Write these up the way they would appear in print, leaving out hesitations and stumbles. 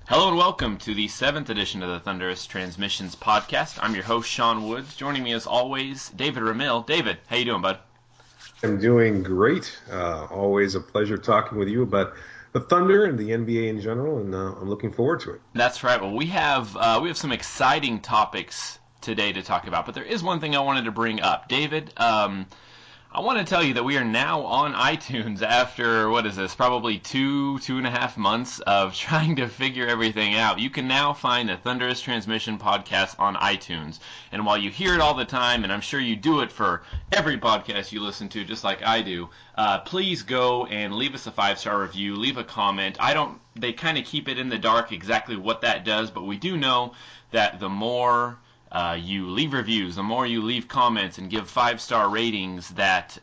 Hello and welcome to the 7th edition of the Thunderous Transmissions podcast. I'm your host, Sean Woods. Joining me as always, David Ramil. David, how you doing, bud? I'm doing great. Always a pleasure talking with you about the Thunder and the NBA in general, and I'm looking forward to it. That's right. Well, we have some exciting topics today to talk about, but there is one thing I wanted to bring up. David, I want to tell you that we are now on iTunes after, probably two and a half months of trying to figure everything out. You can now find the Thunderous Transmission podcast on iTunes. And while you hear it all the time, and I'm sure you do it for every podcast you listen to, just like I do, please go and leave us a 5-star review, leave a comment. They kind of keep it in the dark exactly what that does, but we do know that the more you leave reviews, the more you leave comments and give 5-star ratings, that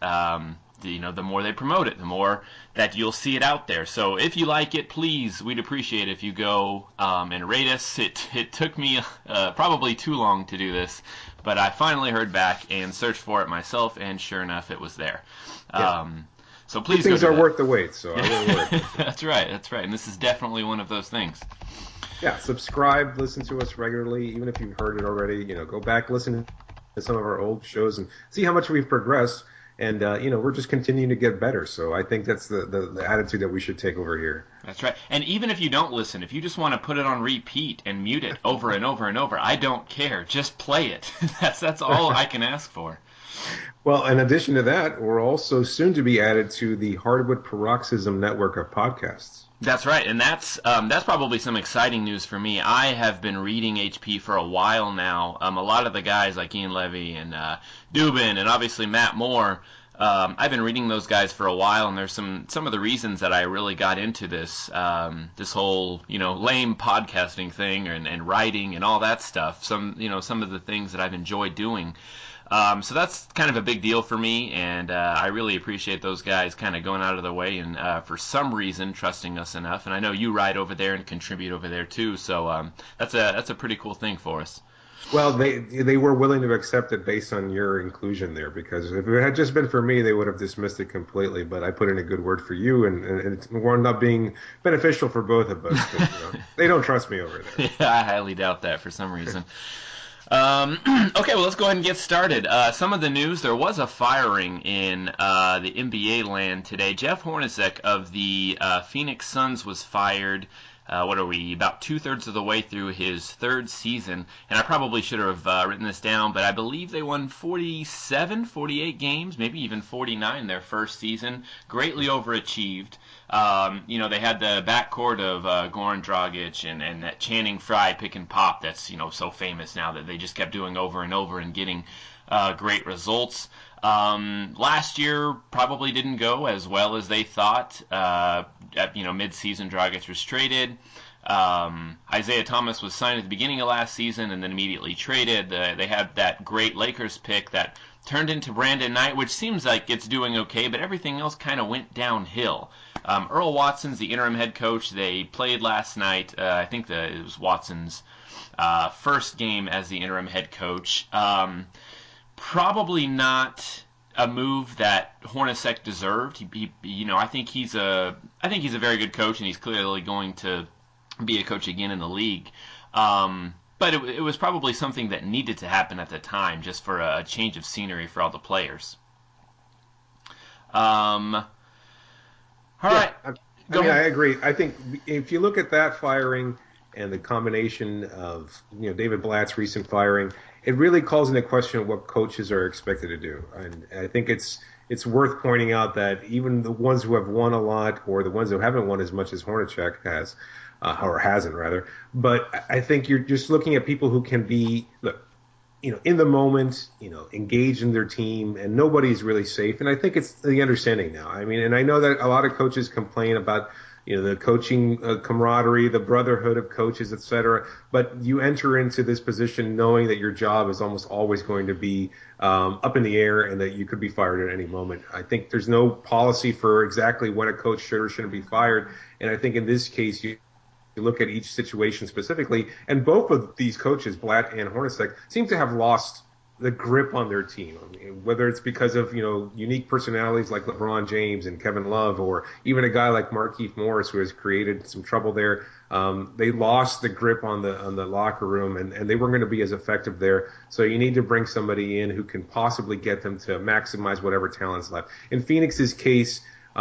the more they promote it, the more that you'll see it out there. So if you like it, please, we'd appreciate it if you go and rate us. It took me probably too long to do this, but I finally heard back and searched for it myself, and sure enough, it was there. Yeah. So please, things are worth the wait. So I will work. That's right, and this is definitely one of those things. Yeah, subscribe, listen to us regularly, even if you've heard it already. Go back, listen to some of our old shows, and see how much we've progressed. And we're just continuing to get better. So I think that's the attitude that we should take over here. That's right. And even if you don't listen, if you just want to put it on repeat and mute it over and over and over, I don't care. Just play it. That's all I can ask for. Well, in addition to that, we're also soon to be added to the Hardwood Paroxysm network of podcasts. That's right, and that's probably some exciting news for me. I have been reading HP for a while now. A lot of the guys like Ian Levy and Dubin and obviously Matt Moore, I've been reading those guys for a while, and there's some of the reasons that I really got into this whole lame podcasting thing and writing and all that stuff. Some of the things that I've enjoyed doing. So that's kind of a big deal for me, and I really appreciate those guys kind of going out of their way and for some reason trusting us enough. And I know you write over there and contribute over there too, so that's a pretty cool thing for us. Well, they were willing to accept it based on your inclusion there, because if it had just been for me, they would have dismissed it completely. But I put in a good word for you, and it wound up being beneficial for both of us. But, they don't trust me over there. Yeah, I highly doubt that for some reason. Okay, well, let's go ahead and get started. Some of the news: there was a firing in the NBA land today. Jeff Hornacek of the Phoenix Suns was fired. About 2/3 of the way through his third season? And I probably should have written this down, but I believe they won 47, 48 games, maybe even 49 their first season. Greatly overachieved. They had the backcourt of Goran Dragic and that Channing Frye pick and pop that's so famous now that they just kept doing over and over and getting great results. Last year probably didn't go as well as they thought. Mid-season Dragic was traded. Isaiah Thomas was signed at the beginning of last season and then immediately traded. They had that great Lakers pick that turned into Brandon Knight, which seems like it's doing okay, but everything else kind of went downhill. Earl Watson's the interim head coach. They played last night. I think it was Watson's first game as the interim head coach. Probably not a move that Hornacek deserved. I think he's a very good coach, and he's clearly going to be a coach again in the league. But it was probably something that needed to happen at the time, just for a change of scenery for all the players. All right. I agree. I think if you look at that firing and the combination of David Blatt's recent firing, it really calls into question what coaches are expected to do. And I think it's worth pointing out that even the ones who have won a lot, or the ones who haven't won as much as Hornacek has, or hasn't rather, but I think you're just looking at people who can be, in the moment, engaged in their team, and nobody's really safe. And I think it's the understanding now. I mean, and I know that a lot of coaches complain about the coaching camaraderie, the brotherhood of coaches, etc. But you enter into this position knowing that your job is almost always going to be up in the air and that you could be fired at any moment. I think there's no policy for exactly when a coach should or shouldn't be fired. And I think in this case, you look at each situation specifically, and both of these coaches, Blatt and Hornacek, seem to have lost the grip on their team. I mean, whether it's because of unique personalities like LeBron James and Kevin Love, or even a guy like Markieff Morris who has created some trouble there. They lost the grip on the locker room, and they weren't going to be as effective there. So you need to bring somebody in who can possibly get them to maximize whatever talent's left. In Phoenix's case,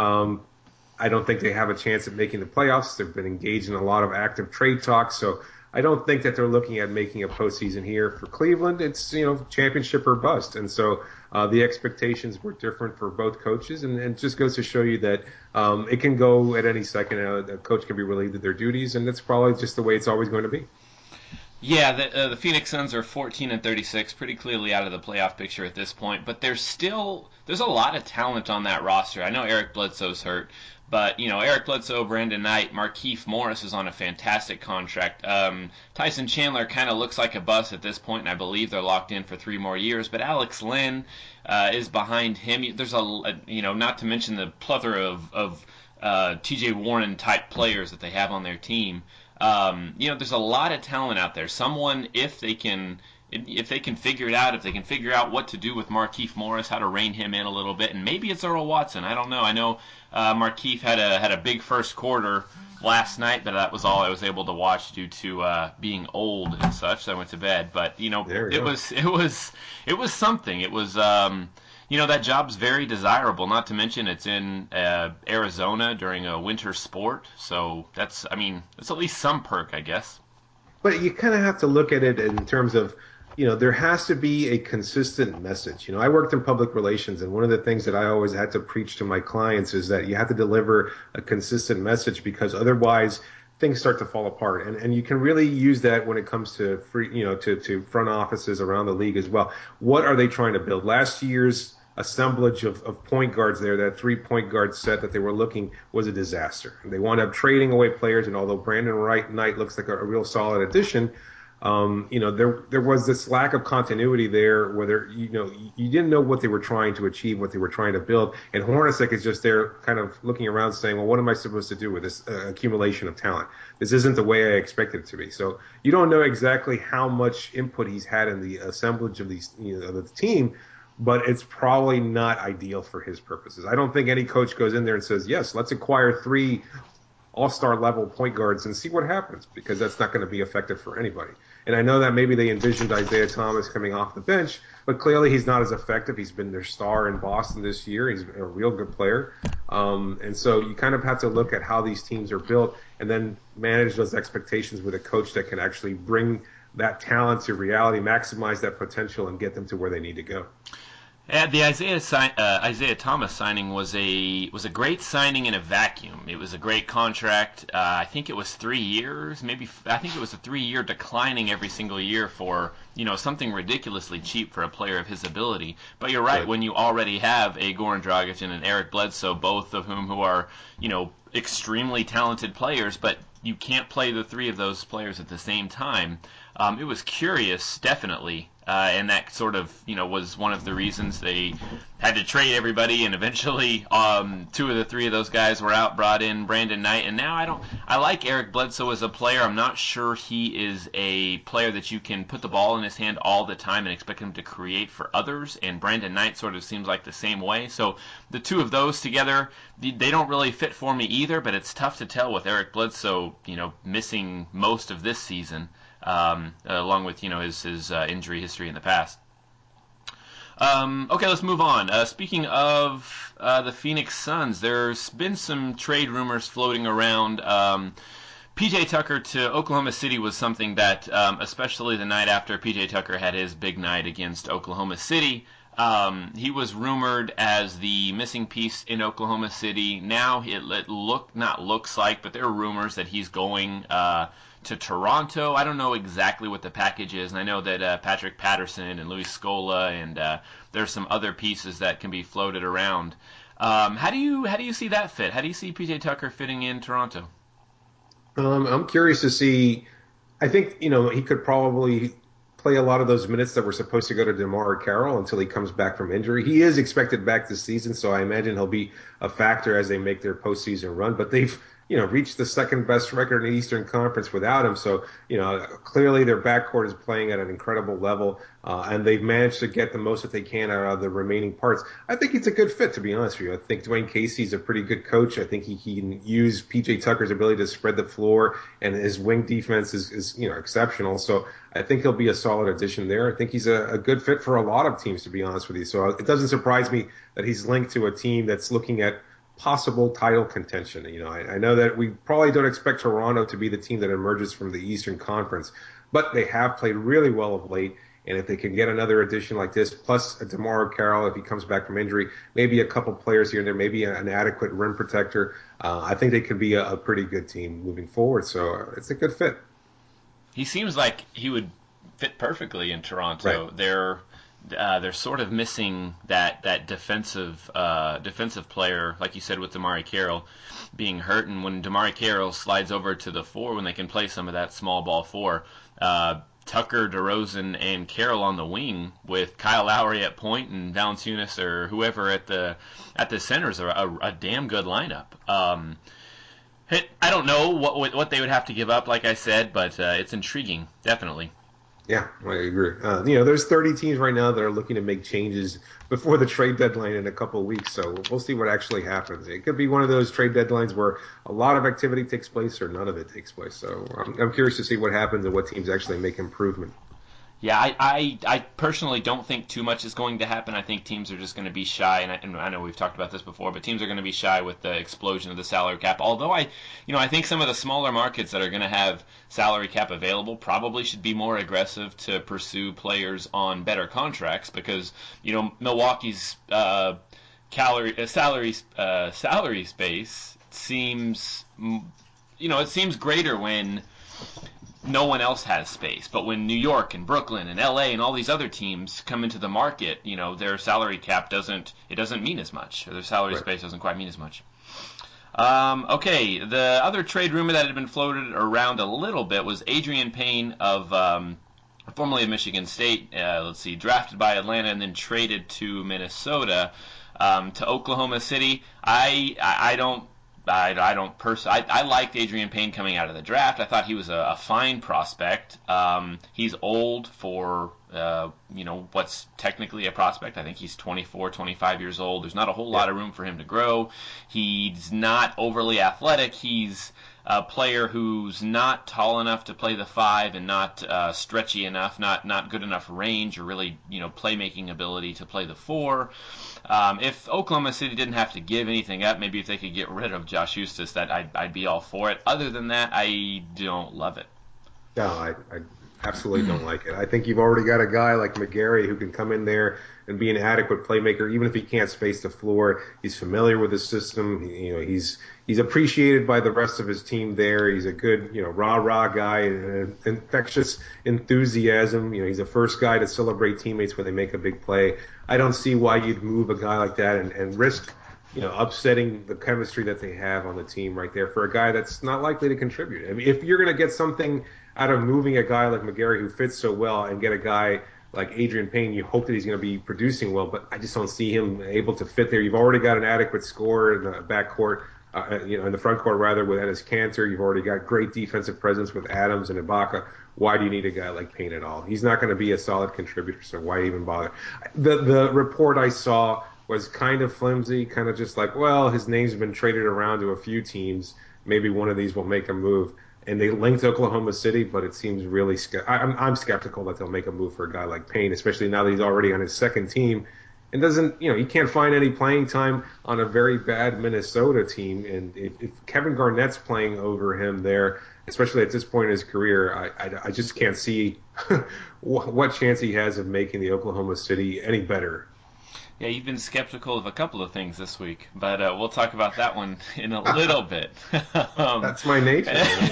I don't think they have a chance at making the playoffs. They've been engaged in a lot of active trade talks, so I don't think that they're looking at making a postseason here. For Cleveland, it's championship or bust, and so the expectations were different for both coaches, and it just goes to show you that it can go at any second. A coach can be relieved of their duties, and that's probably just the way it's always going to be. Yeah, the Phoenix Suns are 14-36, pretty clearly out of the playoff picture at this point. But there's a lot of talent on that roster. I know Eric Bledsoe's hurt, but Eric Bledsoe, Brandon Knight, Markieff Morris is on a fantastic contract. Tyson Chandler kind of looks like a bust at this point, and I believe they're locked in for 3 more years. But Alex Len is behind him. There's not to mention the plethora of T.J. Warren type players that they have on their team. There's a lot of talent out there. Someone, if they can figure it out, if they can figure out what to do with Markieff Morris, how to rein him in a little bit, and maybe it's Earl Watson. I don't know. I know Markieff had a big first quarter last night, but that was all I was able to watch due to being old and such. So I went to bed. But it was something. It was. That job's very desirable, not to mention it's in Arizona during a winter sport. So that's at least some perk, I guess. But you kind of have to look at it in terms of, there has to be a consistent message. I worked in public relations, and one of the things that I always had to preach to my clients is that you have to deliver a consistent message, because otherwise things start to fall apart. And you can really use that when it comes to to front offices around the league as well. What are they trying to build? Last year's assemblage of point guards there, that 3-point guard set that they were looking, was a disaster. They wound up trading away players, and although Brandon Knight looks like a real solid addition, there was this lack of continuity there, where you didn't know what they were trying to achieve, what they were trying to build, and Hornacek is just there kind of looking around saying, well, what am I supposed to do with this accumulation of talent? This isn't the way I expected it to be. So you don't know exactly how much input he's had in the assemblage of these, of the team, but it's probably not ideal for his purposes. I don't think any coach goes in there and says, yes, let's acquire 3 all-star level point guards and see what happens, because that's not going to be effective for anybody. And I know that maybe they envisioned Isaiah Thomas coming off the bench, but clearly he's not as effective. He's been their star in Boston this year. He's a real good player. And so you kind of have to look at how these teams are built and then manage those expectations with a coach that can actually bring that talent to reality, maximize that potential, and get them to where they need to go. The Isaiah Thomas signing was a great signing in a vacuum. It was a great contract. I think it was 3 years, I think it was a 3-year declining every single year for something ridiculously cheap for a player of his ability. But you're right, when you already have a Goran Dragic and an Eric Bledsoe, both of whom who are extremely talented players, but you can't play the 3 of those players at the same time. It was curious, definitely. And that sort of, was one of the reasons they had to trade everybody, and eventually 2 of the 3 of those guys were out, brought in Brandon Knight, and now I like Eric Bledsoe as a player. I'm not sure he is a player that you can put the ball in his hand all the time and expect him to create for others, and Brandon Knight sort of seems like the same way. So the 2 of those together, they don't really fit for me either, but it's tough to tell with Eric Bledsoe, missing most of this season. Along with his injury history in the past. Okay, let's move on. Speaking of the Phoenix Suns, there's been some trade rumors floating around. PJ Tucker to Oklahoma City was something that, especially the night after PJ Tucker had his big night against Oklahoma City, he was rumored as the missing piece in Oklahoma City. Now but there are rumors that he's going to Toronto. I don't know exactly what the package is, and I know that Patrick Patterson and Luis Scola and there's some other pieces that can be floated around. How do you see that fit? How do you see PJ Tucker fitting in Toronto? I'm curious to see. I think he could probably play a lot of those minutes that were supposed to go to DeMar Carroll until he comes back from injury. He is expected back this season, so I imagine he'll be a factor as they make their postseason run. But they've reached the second best record in the Eastern Conference without him. So, clearly their backcourt is playing at an incredible level, and they've managed to get the most that they can out of the remaining parts. I think it's a good fit, to be honest with you. I think Dwayne Casey's a pretty good coach. I think he can use PJ Tucker's ability to spread the floor, and his wing defense is exceptional. So I think he'll be a solid addition there. I think he's a good fit for a lot of teams, to be honest with you. So it doesn't surprise me that he's linked to a team that's looking at possible title contention. I know that we probably don't expect Toronto to be the team that emerges from the Eastern Conference, but they have played really well of late. And if they can get another addition like this, plus a DeMar Carroll if he comes back from injury, maybe a couple players here and there, maybe an adequate rim protector, I think they could be a pretty good team moving forward. So it's a good fit. He seems like he would fit perfectly in Toronto. Right. They're sort of missing that defensive player, like you said, with DeMar Carroll being hurt. And when DeMar Carroll slides over to the 4, when they can play some of that small ball 4, Tucker, DeRozan, and Carroll on the wing with Kyle Lowry at point and Valanciunas or whoever at the centers are a damn good lineup. I don't know what they would have to give up, like I said, but it's intriguing, definitely. Yeah, I agree. There's 30 teams right now that are looking to make changes before the trade deadline in a couple of weeks, so we'll see what actually happens. It could be one of those trade deadlines where a lot of activity takes place or none of it takes place. So I'm curious to see what happens and what teams actually make improvement. Yeah, I personally don't think too much is going to happen. I think teams are just going to be shy, and I know we've talked about this before, but teams are going to be shy with the explosion of the salary cap. Although I think some of the smaller markets that are going to have salary cap available probably should be more aggressive to pursue players on better contracts because Milwaukee's salary space seems it seems greater when no one else has space. But when New York and Brooklyn and LA and all these other teams come into the market, their salary cap doesn't mean as much, or their salary space doesn't quite mean as much. Okay, the other trade rumor that had been floated around a little bit was Adrian Payne of formerly of Michigan State, drafted by Atlanta and then traded to Minnesota, to Oklahoma City. I liked Adrian Payne coming out of the draft. I thought he was a fine prospect. He's old for what's technically a prospect. I think he's 24, 25 years old. There's not a whole lot of room for him to grow. He's not overly athletic. He's a player who's not tall enough to play the 5 and not stretchy enough, not good enough range or really playmaking ability to play the 4. If Oklahoma City didn't have to give anything up, maybe if they could get rid of Josh Huestis, that I'd be all for it. Other than that, I don't love it. No, I absolutely don't like it. I think you've already got a guy like McGarry who can come in there and be an adequate playmaker, even if he can't space the floor. He's familiar with the system. He's appreciated by the rest of his team there. He's a good, rah-rah guy, and infectious enthusiasm. He's the first guy to celebrate teammates when they make a big play. I don't see why you'd move a guy like that and risk, upsetting the chemistry that they have on the team right there for a guy that's not likely to contribute. I mean, if you're going to get something out of moving a guy like McGarry who fits so well and get a guy like Adrian Payne, you hope that he's going to be producing well, but I just don't see him able to fit there. You've already got an adequate scorer in the backcourt, in the front court rather, with Enes Kanter. You've already got great defensive presence with Adams and Ibaka. Why do you need a guy like Payne at all? He's not going to be a solid contributor, so why even bother? The report I saw was kind of flimsy, kind of just like, well, his name's been traded around to a few teams. Maybe one of these will make a move. And they linked Oklahoma City, but it seems really I'm skeptical that they'll make a move for a guy like Payne, especially now that he's already on his second team and doesn't, he can't find any playing time on a very bad Minnesota team. And if Kevin Garnett's playing over him there, especially at this point in his career, I just can't see what chance he has of making the Oklahoma City any better. Yeah, you've been skeptical of a couple of things this week, but we'll talk about that one in a little bit. That's my nature.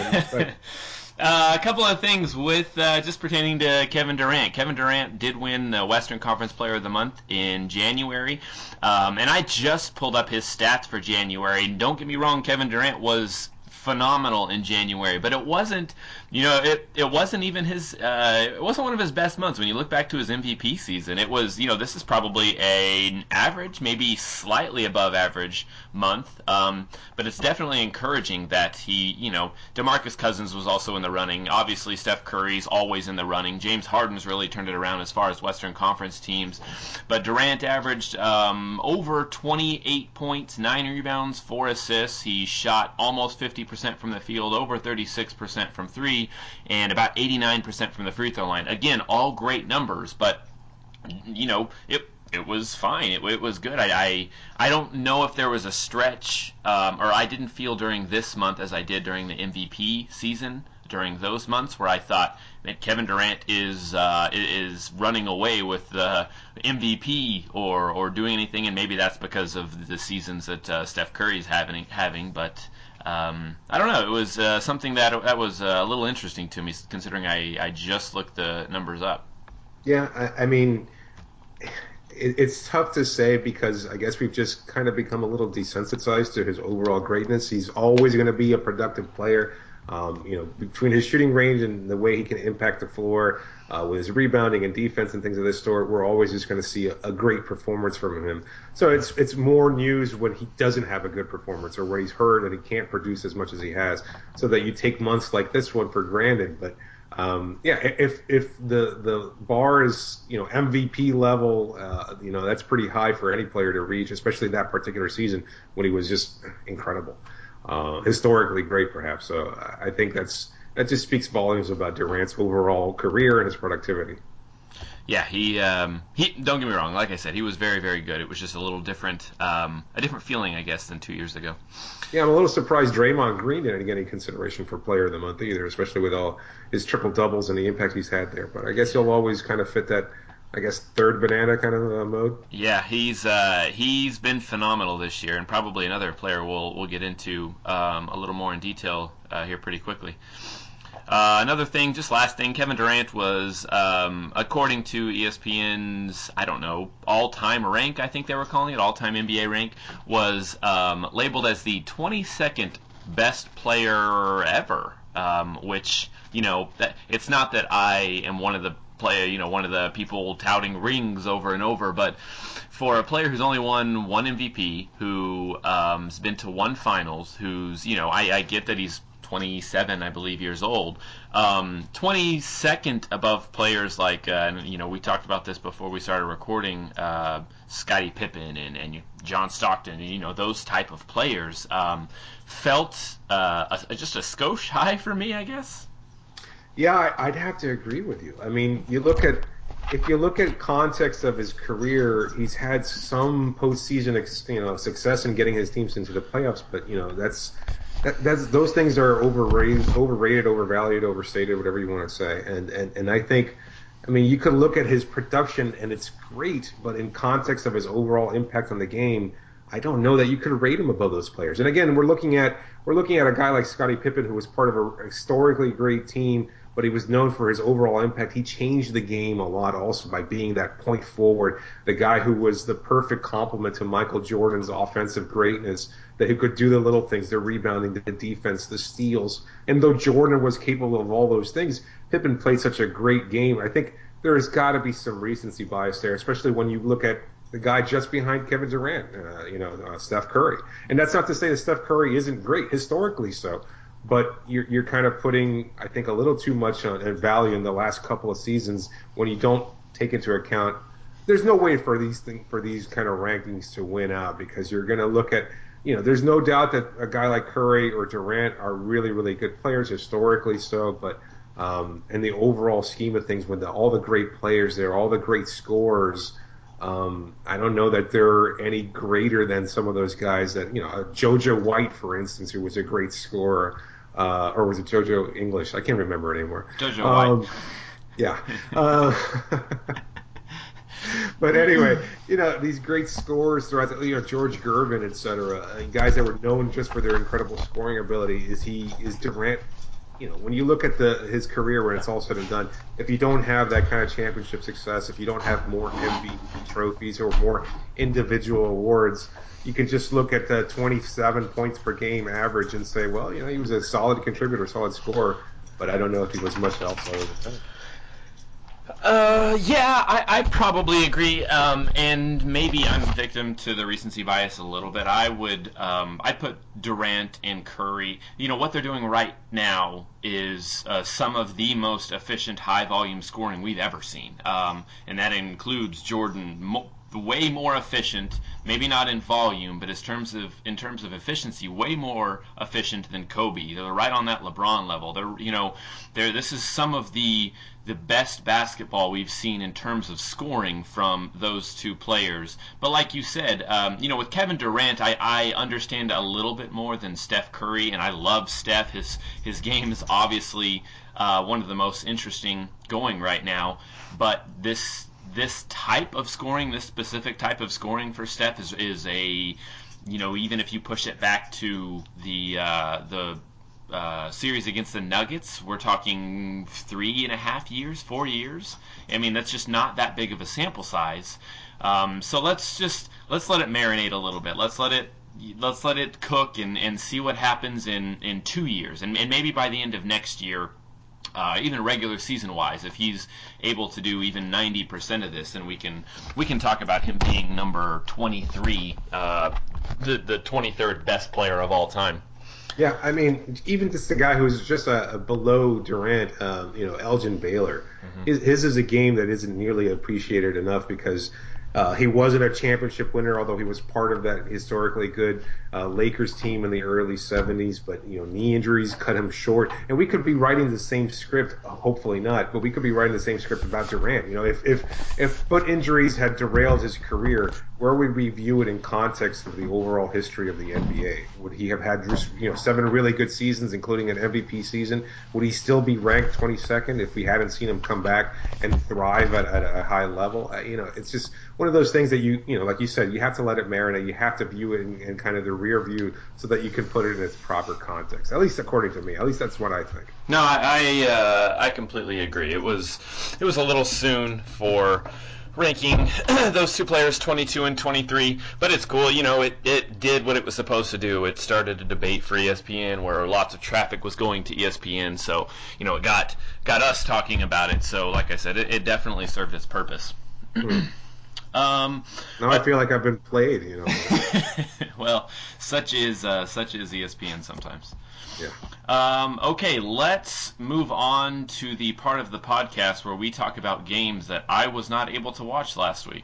A couple of things with just pertaining to Kevin Durant. Kevin Durant did win the Western Conference Player of the Month in January, and I just pulled up his stats for January. Don't get me wrong, Kevin Durant was phenomenal in January, but it wasn't, it wasn't even it wasn't one of his best months. When you look back to his MVP season, it was, this is probably an average, maybe slightly above average month, but it's definitely encouraging that DeMarcus Cousins was also in the running. Obviously, Steph Curry's always in the running. James Harden's really turned it around as far as Western Conference teams, but Durant averaged over 28 points, 9 rebounds, 4 assists. He shot almost 50% from the field, over 36% from three, and about 89% from the free throw line. Again, all great numbers, but it was fine. It was good. I don't know if there was a stretch, or I didn't feel during this month as I did during the MVP season, during those months where I thought that Kevin Durant is running away with the MVP or doing anything, and maybe that's because of the seasons that Steph Curry's having. But I don't know. It was something that was a little interesting to me, considering I just looked the numbers up. Yeah, I mean, it's tough to say because I guess we've just kind of become a little desensitized to his overall greatness. He's always going to be a productive player. Between his shooting range and the way he can impact the floor with his rebounding and defense and things of this sort, we're always just going to see a great performance from him. So it's more news when he doesn't have a good performance or when he's hurt and he can't produce as much as he has, so that you take months like this one for granted. But if the bar is MVP level, that's pretty high for any player to reach, especially that particular season when he was just incredible. Historically great, perhaps. So I think that just speaks volumes about Durant's overall career and his productivity. Yeah, he don't get me wrong. Like I said, he was very, very good. It was just a little different, a different feeling, I guess, than 2 years ago. Yeah, I'm a little surprised Draymond Green didn't get any consideration for Player of the Month either, especially with all his triple doubles and the impact he's had there. But I guess he'll always kind of fit that, third banana kind of mode. Yeah, he's been phenomenal this year, and probably another player we'll get into a little more in detail here pretty quickly. Another thing, just last thing, Kevin Durant was, according to ESPN's, all-time rank, I think they were calling it, all-time NBA rank, was labeled as the 22nd best player ever, which, it's not that I am one of the one of the people touting rings over and over, but for a player who's only won one MVP, who has been to one finals, who's, I get that he's 27, I believe, years old, 22nd above players like, we talked about this before we started recording, Scottie Pippen and John Stockton, and, those type of players, felt just a skosh high for me, I guess. Yeah, I'd have to agree with you. I mean, if you look at context of his career, he's had some postseason, success in getting his teams into the playoffs. But that's those things are overrated, overvalued, overstated, whatever you want to say. And I think, you could look at his production and it's great, but in context of his overall impact on the game, I don't know that you could rate him above those players. And again, we're looking at a guy like Scottie Pippen, who was part of a historically great team, but he was known for his overall impact. He changed the game a lot also by being that point forward, the guy who was the perfect complement to Michael Jordan's offensive greatness, that he could do the little things, the rebounding, the defense, the steals. And though Jordan was capable of all those things, Pippen played such a great game. I think there has got to be some recency bias there, especially when you look at the guy just behind Kevin Durant, Steph Curry. And that's not to say that Steph Curry isn't great, historically so. But you're kind of putting, I think, a little too much on value in the last couple of seasons when you don't take into account. There's no way for these kind of rankings to win out, because you're going to look at, there's no doubt that a guy like Curry or Durant are really, really good players historically so, but in the overall scheme of things, with all the great players there, all the great scorers, I don't know that they're any greater than some of those guys that, JoJo White, for instance, who was a great scorer, or was it JoJo English? I can't remember anymore. JoJo White. Yeah. But anyway, these great scorers throughout the, George Gervin, et cetera, guys that were known just for their incredible scoring ability. Is Durant when you look at his career when it's all said and done, if you don't have that kind of championship success, if you don't have more MVP trophies or more individual awards, you can just look at the 27 points per game average and say, well, he was a solid contributor, solid scorer, but I don't know if he was much else other than that. Yeah, I probably agree, and maybe I'm a victim to the recency bias a little bit. I put Durant and Curry. What they're doing right now is some of the most efficient high-volume scoring we've ever seen, and that includes Jordan. Way more efficient, maybe not in volume, but in terms of efficiency, way more efficient than Kobe. They're right on that LeBron level. This is some of the best basketball we've seen in terms of scoring from those two players. But like you said, with Kevin Durant, I understand a little bit more than Steph Curry, and I love Steph. His game is obviously one of the most interesting going right now. But this type of scoring, this specific type of scoring for Steph is a, even if you push it back to the series against the Nuggets, we're talking 3.5 years, 4 years. I mean, that's just not that big of a sample size. So let's let it marinate a little bit. Let's let it cook and see what happens in 2 years, and maybe by the end of next year. Even regular season wise, if he's able to do even 90% of this, then we can talk about him being number 23, the 23rd best player of all time. Yeah, I mean, even just the guy who's just a below Durant, Elgin Baylor, his is a game that isn't nearly appreciated enough because he wasn't a championship winner, although he was part of that historically good Lakers team in the early 70s. But knee injuries cut him short, and we could be writing the same script. Hopefully not, but we could be writing the same script about Durant. If foot injuries had derailed his career, where would we view it in context of the overall history of the NBA? Would he have had 7 really good seasons, including an MVP season? Would he still be ranked 22nd if we hadn't seen him come back and thrive at a high level? It's just one of those things that like you said, you have to let it marinate. You have to view it in kind of the rear view so that you can put it in its proper context. At least according to me. At least that's what I think. No, I completely agree. It was a little soon for ranking those two players 22 and 23, but it's cool. It did what it was supposed to do. It started a debate for ESPN where lots of traffic was going to ESPN, so it got us talking about it. So like I said, it definitely served its purpose. Now I feel like I've been played, Well, such is ESPN sometimes. Yeah. Okay, let's move on to the part of the podcast where we talk about games that I was not able to watch last week.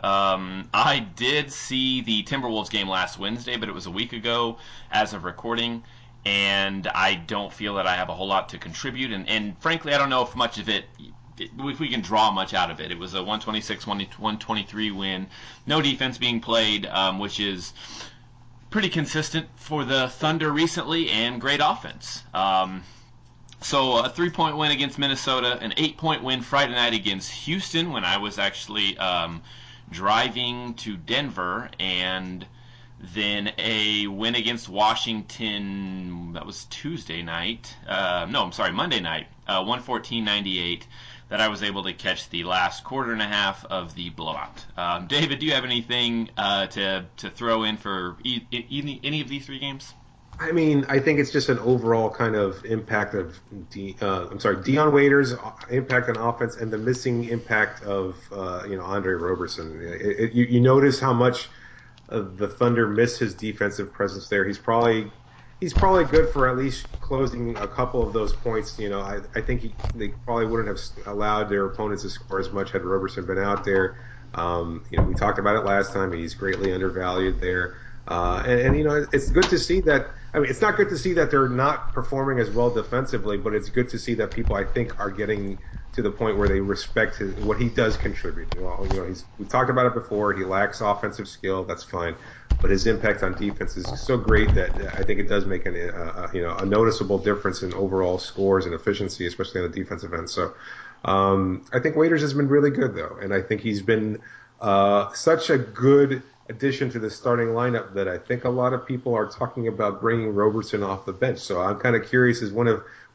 I did see the Timberwolves game last Wednesday, but it was a week ago as of recording, and I don't feel that I have a whole lot to contribute, and frankly, I don't know if much of it, if we can draw much out of it. It was a 126-123 win. No defense being played, which is pretty consistent for the Thunder recently, and great offense. So a 3-point win against Minnesota, an 8-point win Friday night against Houston when I was actually driving to Denver, and then a win against Washington, that was Tuesday night. Monday night, 114-98. That I was able to catch the last quarter and a half of the blowout. David, do you have anything to throw in for any of these 3 games? I mean, I think it's just an overall kind of impact of Dion Waiters' impact on offense and the missing impact of Andre Roberson. You notice how much the Thunder miss his defensive presence there. He's probably good for at least closing a couple of those points. I think they probably wouldn't have allowed their opponents to score as much had Roberson been out there. We talked about it last time. He's greatly undervalued there. It's good to see that. I mean, it's not good to see that they're not performing as well defensively, but it's good to see that people, I think, are getting to the point where they respect what he does contribute. We've talked about it before. He lacks offensive skill. That's fine. But his impact on defense is so great that I think it does make a noticeable difference in overall scores and efficiency, especially on the defensive end. So I think Waiters has been really good, though, and I think he's been such a good addition to the starting lineup that I think a lot of people are talking about bringing Roberson off the bench. So I'm kind of curious as one of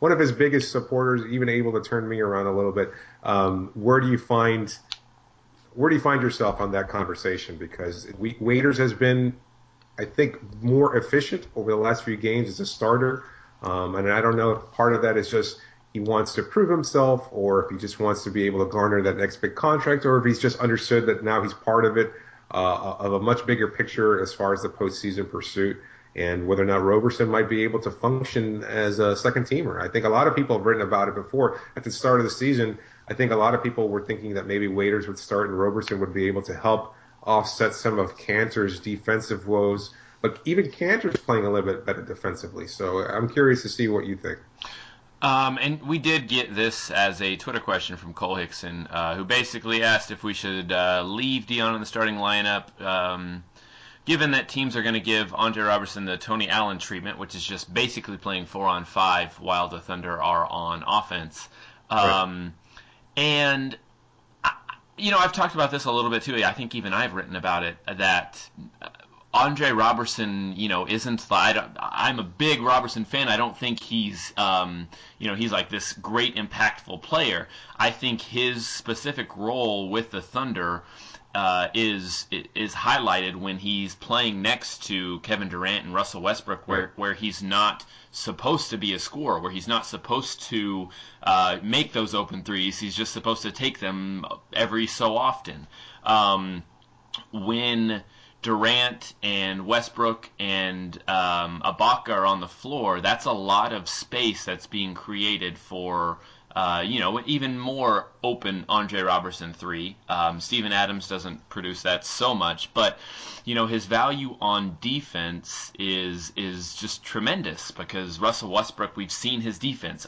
one of his biggest supporters, even able to turn me around a little bit. Where do you find yourself on that conversation? Because Waiters has been, I think, more efficient over the last few games as a starter. And I don't know if part of that is just he wants to prove himself, or if he just wants to be able to garner that next big contract, or if he's just understood that now he's part of it, of a much bigger picture as far as the postseason pursuit, and whether or not Roberson might be able to function as a second teamer. I think a lot of people have written about it before. At the start of the season, I think a lot of people were thinking that maybe Waiters would start and Roberson would be able to help offset some of Cantor's defensive woes. But even Cantor's playing a little bit better defensively. So I'm curious to see what you think. And we did get this as a Twitter question from Cole Hickson, who basically asked if we should leave Dion in the starting lineup, given that teams are going to give Andre Robertson the Tony Allen treatment, which is just basically playing 4-on-5 while the Thunder are on offense. Right. And, I've talked about this a little bit too. I think even I've written about it, that Andre Robertson, isn't. I'm a big Robertson fan. I don't think he's, he's like this great impactful player. I think his specific role with the Thunder is highlighted when he's playing next to Kevin Durant and Russell Westbrook, where he's not supposed to be a scorer, where he's not supposed to make those open threes. He's just supposed to take them every so often. When Durant and Westbrook and Ibaka are on the floor, that's a lot of space that's being created for even more open Andre Robertson 3. Steven Adams doesn't produce that so much, but his value on defense is just tremendous, because Russell Westbrook, we've seen his defense.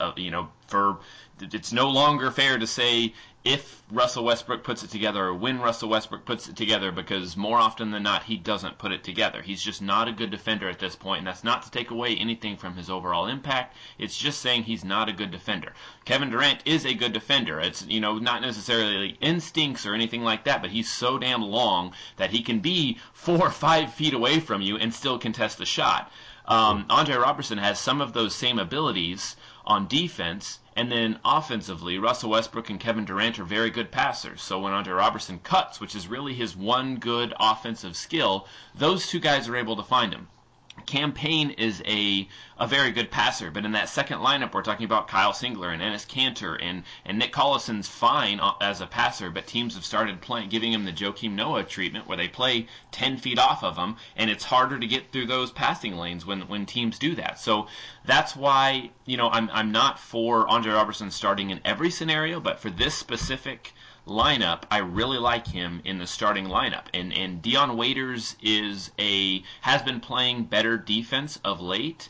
It's no longer fair to say if Russell Westbrook puts it together or when Russell Westbrook puts it together, because more often than not, he doesn't put it together. He's just not a good defender at this point, and that's not to take away anything from his overall impact. It's just saying he's not a good defender. Kevin Durant is a good defender. It's, not necessarily instincts or anything like that, but he's so damn long that he can be 4 or 5 feet away from you and still contest the shot. Andre Robertson has some of those same abilities on defense, and then offensively, Russell Westbrook and Kevin Durant are very good passers. So when Andre Robertson cuts, which is really his one good offensive skill, those two guys are able to find him. Cam Payne is a very good passer, but in that second lineup, we're talking about Kyle Singler and Enes Kanter, and Nick Collison's fine as a passer, but teams have started giving him the Joakim Noah treatment, where they play 10 feet off of him, and it's harder to get through those passing lanes when teams do that. So that's why I'm not for Andre Robertson starting in every scenario, but for this specific lineup, I really like him in the starting lineup. And Dion Waiters has been playing better defense of late,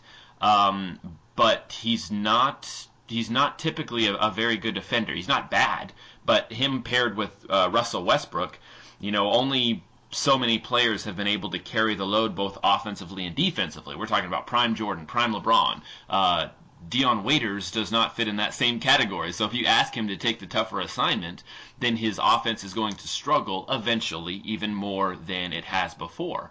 but he's not typically a very good defender. He's not bad, but him paired with Russell Westbrook, only so many players have been able to carry the load both offensively and defensively. We're talking about prime Jordan, prime LeBron. Dion Waiters does not fit in that same category. So if you ask him to take the tougher assignment, then his offense is going to struggle eventually, even more than it has before.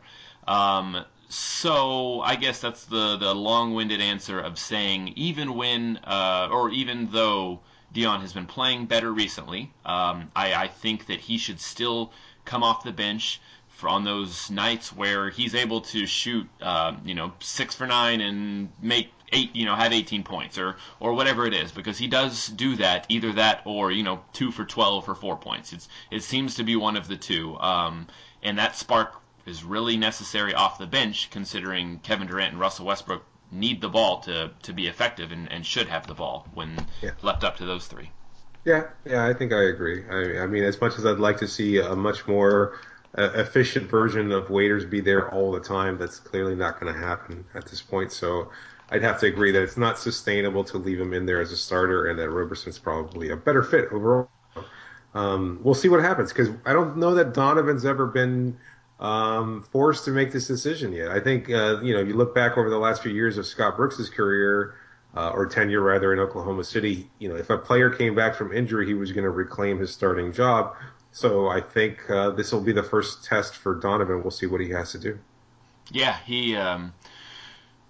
So I guess that's the long-winded answer of saying even though Dion has been playing better recently, I think that he should still come off the bench on those nights where he's able to shoot 6 for 9 and make 18 points or whatever it is, because he does do that, either that or 2 for 12 for 4 points. It seems to be one of the two, and that spark is really necessary off the bench, considering Kevin Durant and Russell Westbrook need the ball to be effective and should have the ball when left up to those three. Yeah, I think I agree. I mean, as much as I'd like to see a much more efficient version of Waiters be there all the time, that's clearly not going to happen at this point. So I'd have to agree that it's not sustainable to leave him in there as a starter, and that Roberson's probably a better fit overall. We'll see what happens, because I don't know that Donovan's ever been forced to make this decision yet. I think, you look back over the last few years of Scott Brooks' career, or tenure rather, in Oklahoma City, if a player came back from injury, he was going to reclaim his starting job. So I think this will be the first test for Donovan. We'll see what he has to do. Yeah,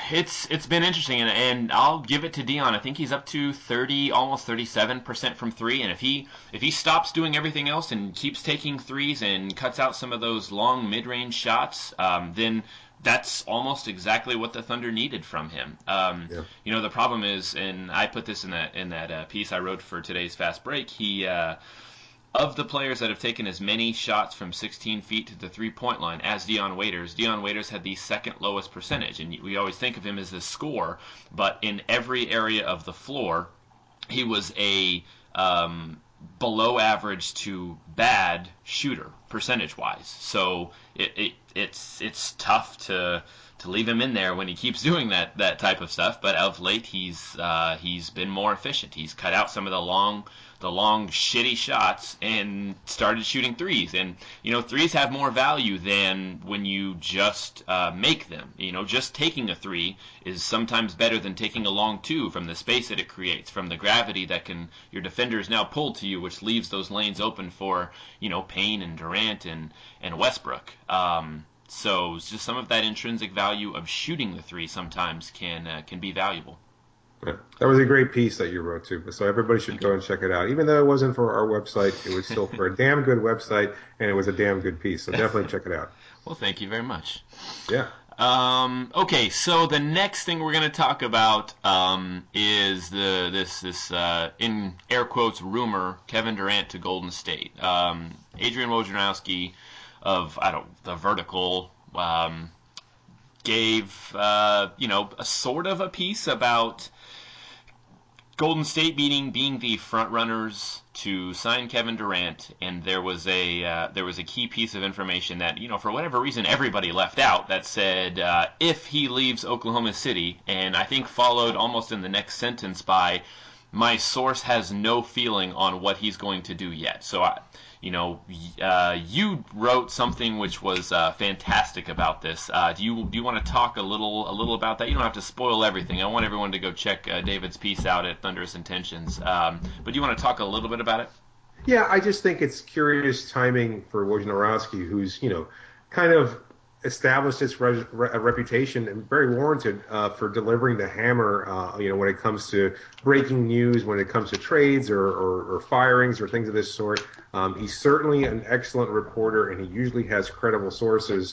it's been interesting, and I'll give it to Dion. I think he's up to 30, almost 37% from three, and if he stops doing everything else and keeps taking threes and cuts out some of those long mid-range shots, then that's almost exactly what the Thunder needed from him. The problem is, and I put this in that piece I wrote for today's Fast Break. Of the players that have taken as many shots from 16 feet to the three-point line as Dion Waiters had the second lowest percentage. And we always think of him as the scorer, but in every area of the floor, he was a below average to bad shooter percentage-wise. So it's tough to leave him in there when he keeps doing that type of stuff. But of late, he's been more efficient. He's cut out some of the long shitty shots and started shooting threes. And threes have more value than when you just make them. Just taking a three is sometimes better than taking a long two from the space that it creates, from the gravity that your defenders now pull to you, which leaves those lanes open for Payne and Durant and Westbrook. So just some of that intrinsic value of shooting the three sometimes can be valuable. Yeah. That was a great piece that you wrote too, so everybody should go and check it out. Even though it wasn't for our website, it was still for a damn good website, and it was a damn good piece. So definitely check it out. Well, thank you very much. Yeah. Okay, so the next thing we're going to talk about is this in air quotes rumor, Kevin Durant to Golden State. Adrian Wojnarowski of the Vertical gave a sort of a piece about Golden State being the front runners to sign Kevin Durant, and there was a key piece of information that for whatever reason everybody left out that said if he leaves Oklahoma City, and I think followed almost in the next sentence by my source has no feeling on what he's going to do yet. So you wrote something which was fantastic about this. Do you want to talk a little about that? You don't have to spoil everything. I want everyone to go check David's piece out at Thunderous Intentions. But do you want to talk a little bit about it? Yeah, I just think it's curious timing for Wojnarowski, who's kind of established his reputation, and very warranted, for delivering the hammer, when it comes to breaking news, when it comes to trades or firings or things of this sort. He's certainly an excellent reporter, and he usually has credible sources.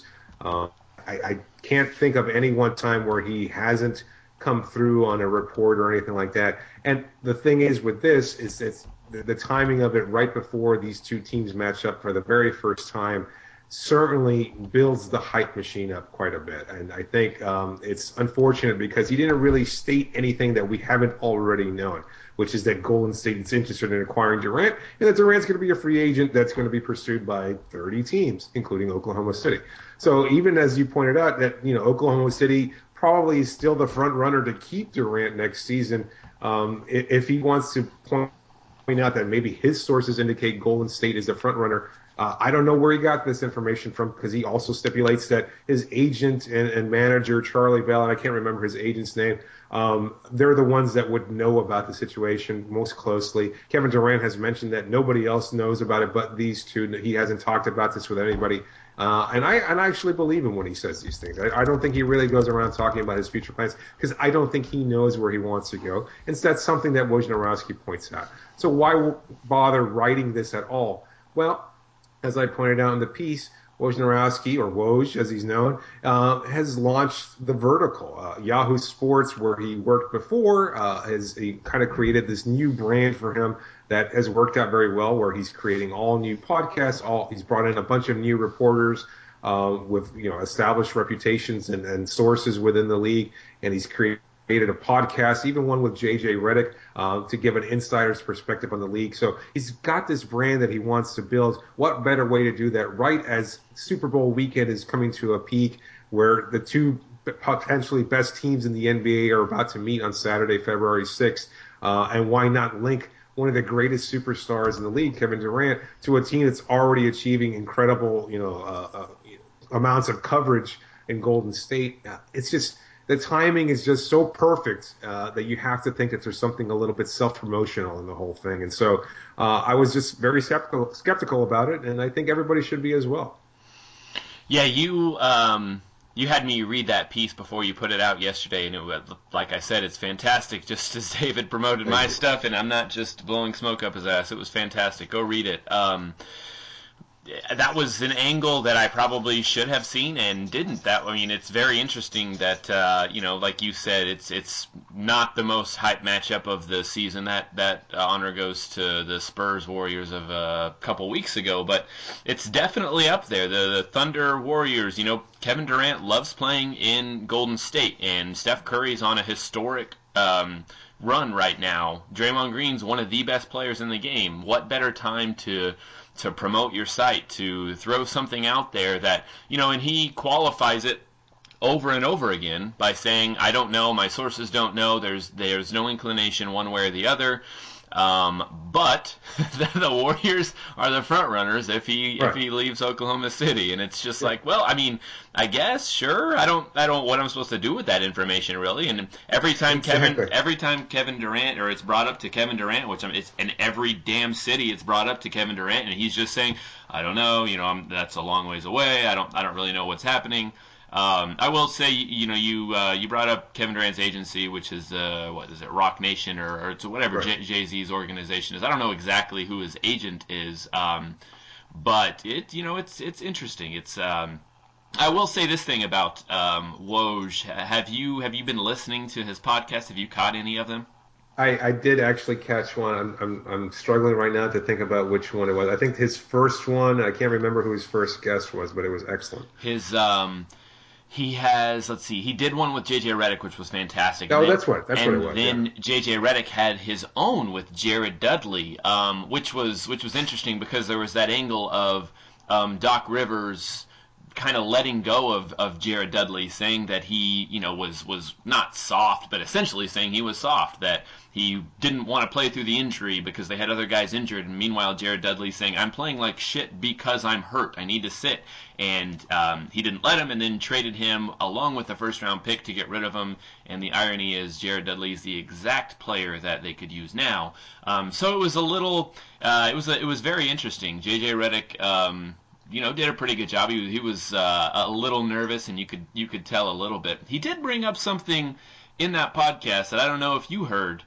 I can't think of any one time where he hasn't come through on a report or anything like that. And the thing is with this is it's the timing of it right before these two teams match up for the very first time certainly builds the hype machine up quite a bit. And I think it's unfortunate because he didn't really state anything that we haven't already known, which is that Golden State is interested in acquiring Durant, and that Durant's going to be a free agent that's going to be pursued by 30 teams, including Oklahoma City. So even as you pointed out that, Oklahoma City probably is still the front runner to keep Durant next season, if he wants to point out that maybe his sources indicate Golden State is the front runner, I don't know where he got this information from, because he also stipulates that his agent and manager, Charlie Bell, and I can't remember his agent's name, they're the ones that would know about the situation most closely. Kevin Durant has mentioned that nobody else knows about it but these two. He hasn't talked about this with anybody. And I actually believe him when he says these things. I don't think he really goes around talking about his future plans, because I don't think he knows where he wants to go. And so that's something that Wojnarowski points out. So why bother writing this at all? Well, as I pointed out in the piece, Wojnarowski, or Woj as he's known, has launched The Vertical. Yahoo Sports, where he worked before, has kind of created this new brand for him that has worked out very well, where he's creating all new podcasts. He's brought in a bunch of new reporters with established reputations and sources within the league, and he's created a podcast, even one with JJ Redick, to give an insider's perspective on the league. So he's got this brand that he wants to build. What better way to do that right as Super Bowl weekend is coming to a peak, where the two potentially best teams in the NBA are about to meet on Saturday, February 6th, and why not link one of the greatest superstars in the league, Kevin Durant, to a team that's already achieving incredible, amounts of coverage in Golden State. It's just, the timing is just so perfect that you have to think that there's something a little bit self-promotional in the whole thing. And so I was just very skeptical about it, and I think everybody should be as well. Yeah, you You had me read that piece before you put it out yesterday, and like I said, it's fantastic. Just as David promoted my stuff, and I'm not just blowing smoke up his ass. It was fantastic. Go read it. That was an angle that I probably should have seen and didn't. I mean, it's very interesting that like you said, it's not the most hype matchup of the season. That honor goes to the Spurs Warriors of a couple weeks ago, but it's definitely up there. The Thunder Warriors. Kevin Durant loves playing in Golden State, and Steph Curry's on a historic run right now. Draymond Green's one of the best players in the game. What better time to promote your site, to throw something out there that, and he qualifies it over and over again by saying, I don't know, my sources don't know, there's no inclination one way or the other. But the Warriors are the front runners if he leaves Oklahoma City, and it's just like, well, I mean, I guess sure. I don't what I'm supposed to do with that information really. And every time Kevin Durant, or it's brought up to Kevin Durant, which it's in every damn city, it's brought up to Kevin Durant, and he's just saying, I don't know. That's a long ways away. I don't really know what's happening. I will say, you brought up Kevin Durant's agency, which is what is it, Rock Nation, or it's whatever right. Jay-Z's organization is. I don't know exactly who his agent is, but it's interesting. It's I will say this thing about Woj. Have you been listening to his podcast? Have you caught any of them? I did actually catch one. I'm struggling right now to think about which one it was. I think his first one. I can't remember who his first guest was, but it was excellent. He has, let's see, he did one with J.J. Redick, which was fantastic. Oh, that's what it was. And then J.J. Redick had his own with Jared Dudley, which was interesting because there was that angle of Doc Rivers kind of letting go of Jared Dudley, saying that he, was not soft, but essentially saying he was soft, that he didn't want to play through the injury because they had other guys injured. And meanwhile, Jared Dudley saying, I'm playing like shit because I'm hurt. I need to sit. And he didn't let him, and then traded him along with the first-round pick to get rid of him. And the irony is Jared Dudley is the exact player that they could use now. So it was a little, it was very interesting. J.J. Redick, did a pretty good job. He was a little nervous, and you could tell a little bit. He did bring up something in that podcast that I don't know if you heard.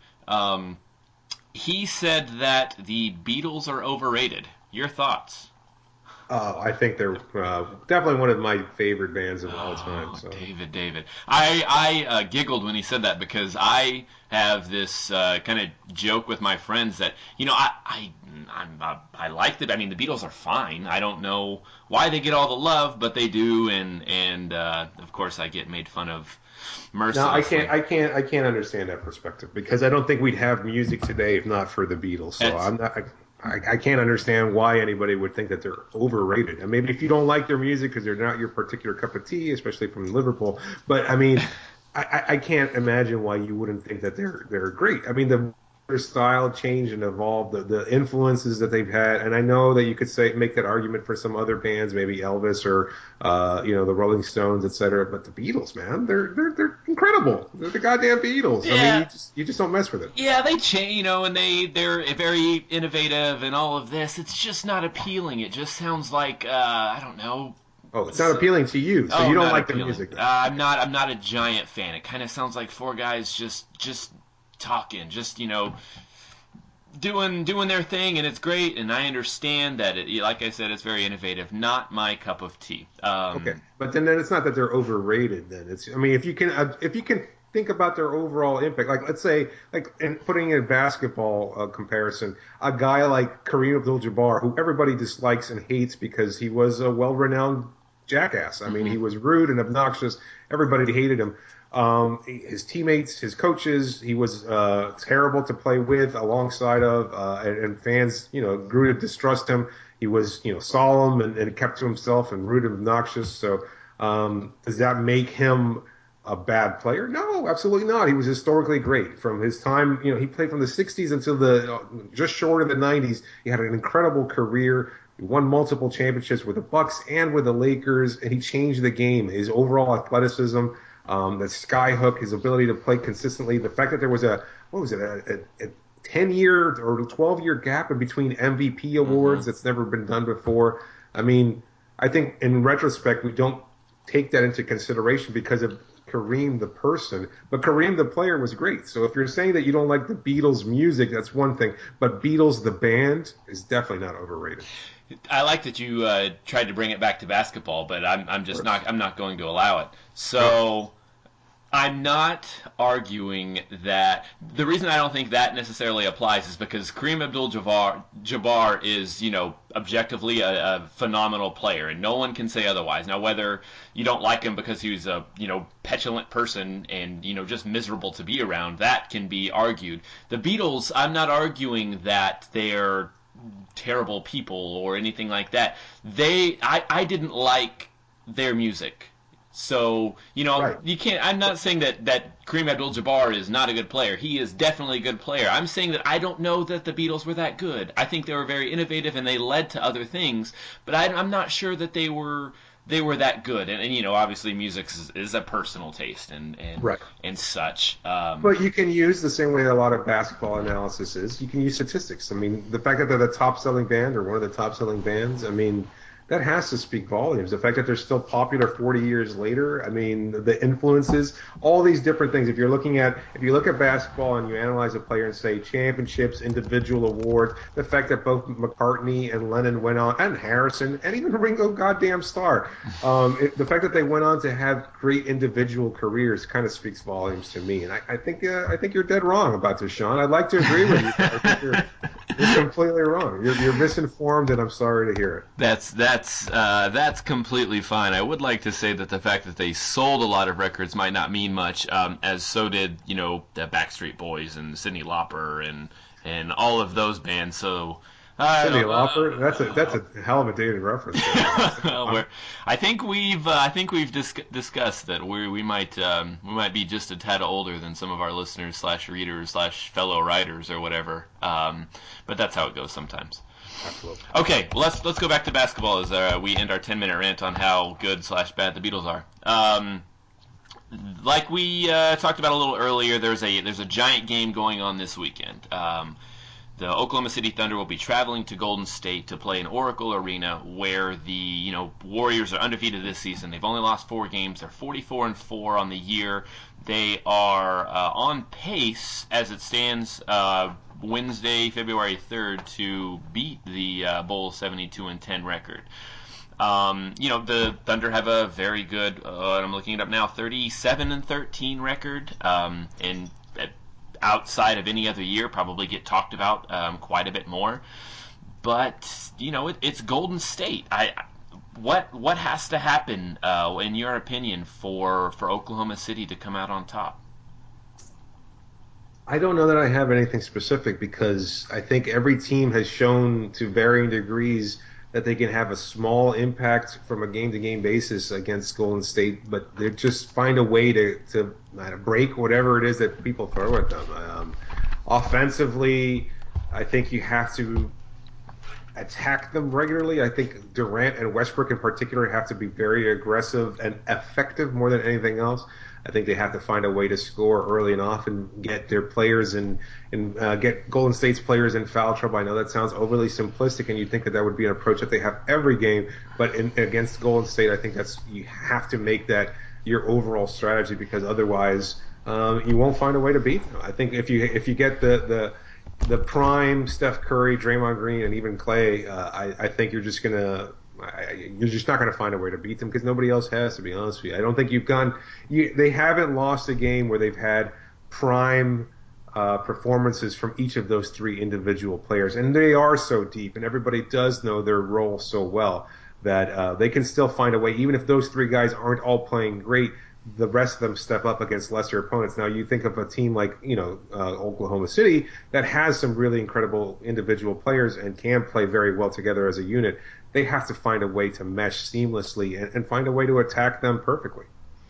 He said that the Beatles are overrated. Your thoughts? I think they're definitely one of my favorite bands of all time. So. David. I giggled when he said that because I have this kind of joke with my friends that I like the. I mean, the Beatles are fine. I don't know why they get all the love, but they do, and of course I get made fun of mercilessly. No, I can't understand that perspective because I don't think we'd have music today if not for the Beatles. So I can't understand why anybody would think that they're overrated. And maybe if you don't like their music because they're not your particular cup of tea, especially from Liverpool. But I mean, I can't imagine why you wouldn't think that they're great. I mean, their style changed and evolved, the influences that they've had, and I know that you could make that argument for some other bands, maybe Elvis or the Rolling Stones, etc. But the Beatles, man, they're incredible. They're the goddamn Beatles. Yeah. I mean, you just don't mess with it. Yeah, they change, and they're very innovative and all of this. It's just not appealing. It just sounds like I don't know. Oh, it's not appealing to you, so you don't like the music. I'm not a giant fan. It kind of sounds like four guys just talking, just doing their thing, and it's great. And I understand that like I said, it's very innovative. Not my cup of tea. Okay, but then it's not that they're overrated. Then if you can think about their overall impact, like let's say, in putting in a basketball comparison, a guy like Kareem Abdul-Jabbar, who everybody dislikes and hates because he was a well-renowned jackass. I mean, he was rude and obnoxious. Everybody hated him. His teammates, his coaches, he was terrible to play with, alongside of, and fans, grew to distrust him. He was, solemn and kept to himself and rude and obnoxious. So, does that make him a bad player? No, absolutely not. He was historically great from his time. He played from the 60s until just short of the 90s. He had an incredible career. He won multiple championships with the Bucks and with the Lakers, and he changed the game. His overall athleticism, the sky hook, his ability to play consistently, the fact that there was a 10-year or 12-year gap in between MVP awards that's never been done before. I mean, I think in retrospect we don't take that into consideration because of Kareem the person, but Kareem the player was great. So if you're saying that you don't like the Beatles music, that's one thing, but Beatles the band is definitely not overrated. I like that you tried to bring it back to basketball, but I'm just not. I'm not going to allow it. So I'm not arguing that. The reason I don't think that necessarily applies is because Kareem Abdul-Jabbar is, objectively a phenomenal player, and no one can say otherwise. Now, whether you don't like him because he was a, petulant person and, just miserable to be around, that can be argued. The Beatles, I'm not arguing that they're terrible people or anything like that. I didn't like their music. So, Right. you can't. I'm not saying that Kareem Abdul-Jabbar is not a good player. He is definitely a good player. I'm saying that I don't know that the Beatles were that good. I think they were very innovative and they led to other things, but I'm not sure that they were that good. And obviously music is a personal taste and Right. and such. But you can use the same way a lot of basketball analysis is. You can use statistics. I mean, the fact that they're the top-selling band or one of the top-selling bands, I mean, that has to speak volumes. The fact that they're still popular 40 years later, I mean, the influences, all these different things. If you look at basketball and you analyze a player and say championships, individual awards, the fact that both McCartney and Lennon went on, and Harrison, and even Ringo goddamn Starr, the fact that they went on to have great individual careers kind of speaks volumes to me. And I think you're dead wrong about this, Sean. I'd like to agree with you. I think you're completely wrong. You're misinformed, and I'm sorry to hear it. That's completely fine. I would like to say that the fact that they sold a lot of records might not mean much, as so did the Backstreet Boys and Cyndi Lauper and all of those bands. So Cyndi Lauper, that's a hell of a dated reference. I think we've discussed that we might be just a tad older than some of our listeners / readers / fellow writers or whatever. But that's how it goes sometimes. Absolutely. Okay, well, let's go back to basketball as we end our 10-minute rant on how good / bad the Beatles are. Like we talked about a little earlier, there's a giant game going on this weekend. The Oklahoma City Thunder will be traveling to Golden State to play in Oracle Arena, where the Warriors are undefeated this season. They've only lost 4 games. They're 44-4 on the year. They are on pace as it stands Wednesday, February 3rd, to beat the Bulls' 72-10 record. The Thunder have a very good, I'm looking it up now, 37-13 record, and outside of any other year probably get talked about quite a bit more. But it's Golden State. What has to happen in your opinion for Oklahoma City to come out on top? I don't know that I have anything specific because I think every team has shown to varying degrees that they can have a small impact from a game-to-game basis against Golden State, but they just find a way to break whatever it is that people throw at them. Offensively, I think you have to attack them regularly. I think Durant and Westbrook in particular have to be very aggressive and effective more than anything else. I think they have to find a way to score early and often, get their players and get Golden State's players in foul trouble. I know that sounds overly simplistic, and you'd think that would be an approach that they have every game. But against Golden State, I think you have to make that your overall strategy because otherwise you won't find a way to beat them. I think if you get the prime Steph Curry, Draymond Green, and even Clay, I think you're just not going to find a way to beat them because nobody else has, to be honest with you. I don't think they haven't lost a game where they've had prime performances from each of those 3 individual players. And they are so deep, and everybody does know their role so well that they can still find a way, even if those 3 guys aren't all playing great, the rest of them step up against lesser opponents. Now, you think of a team like Oklahoma City that has some really incredible individual players and can play very well together as a unit. They have to find a way to mesh seamlessly and find a way to attack them perfectly.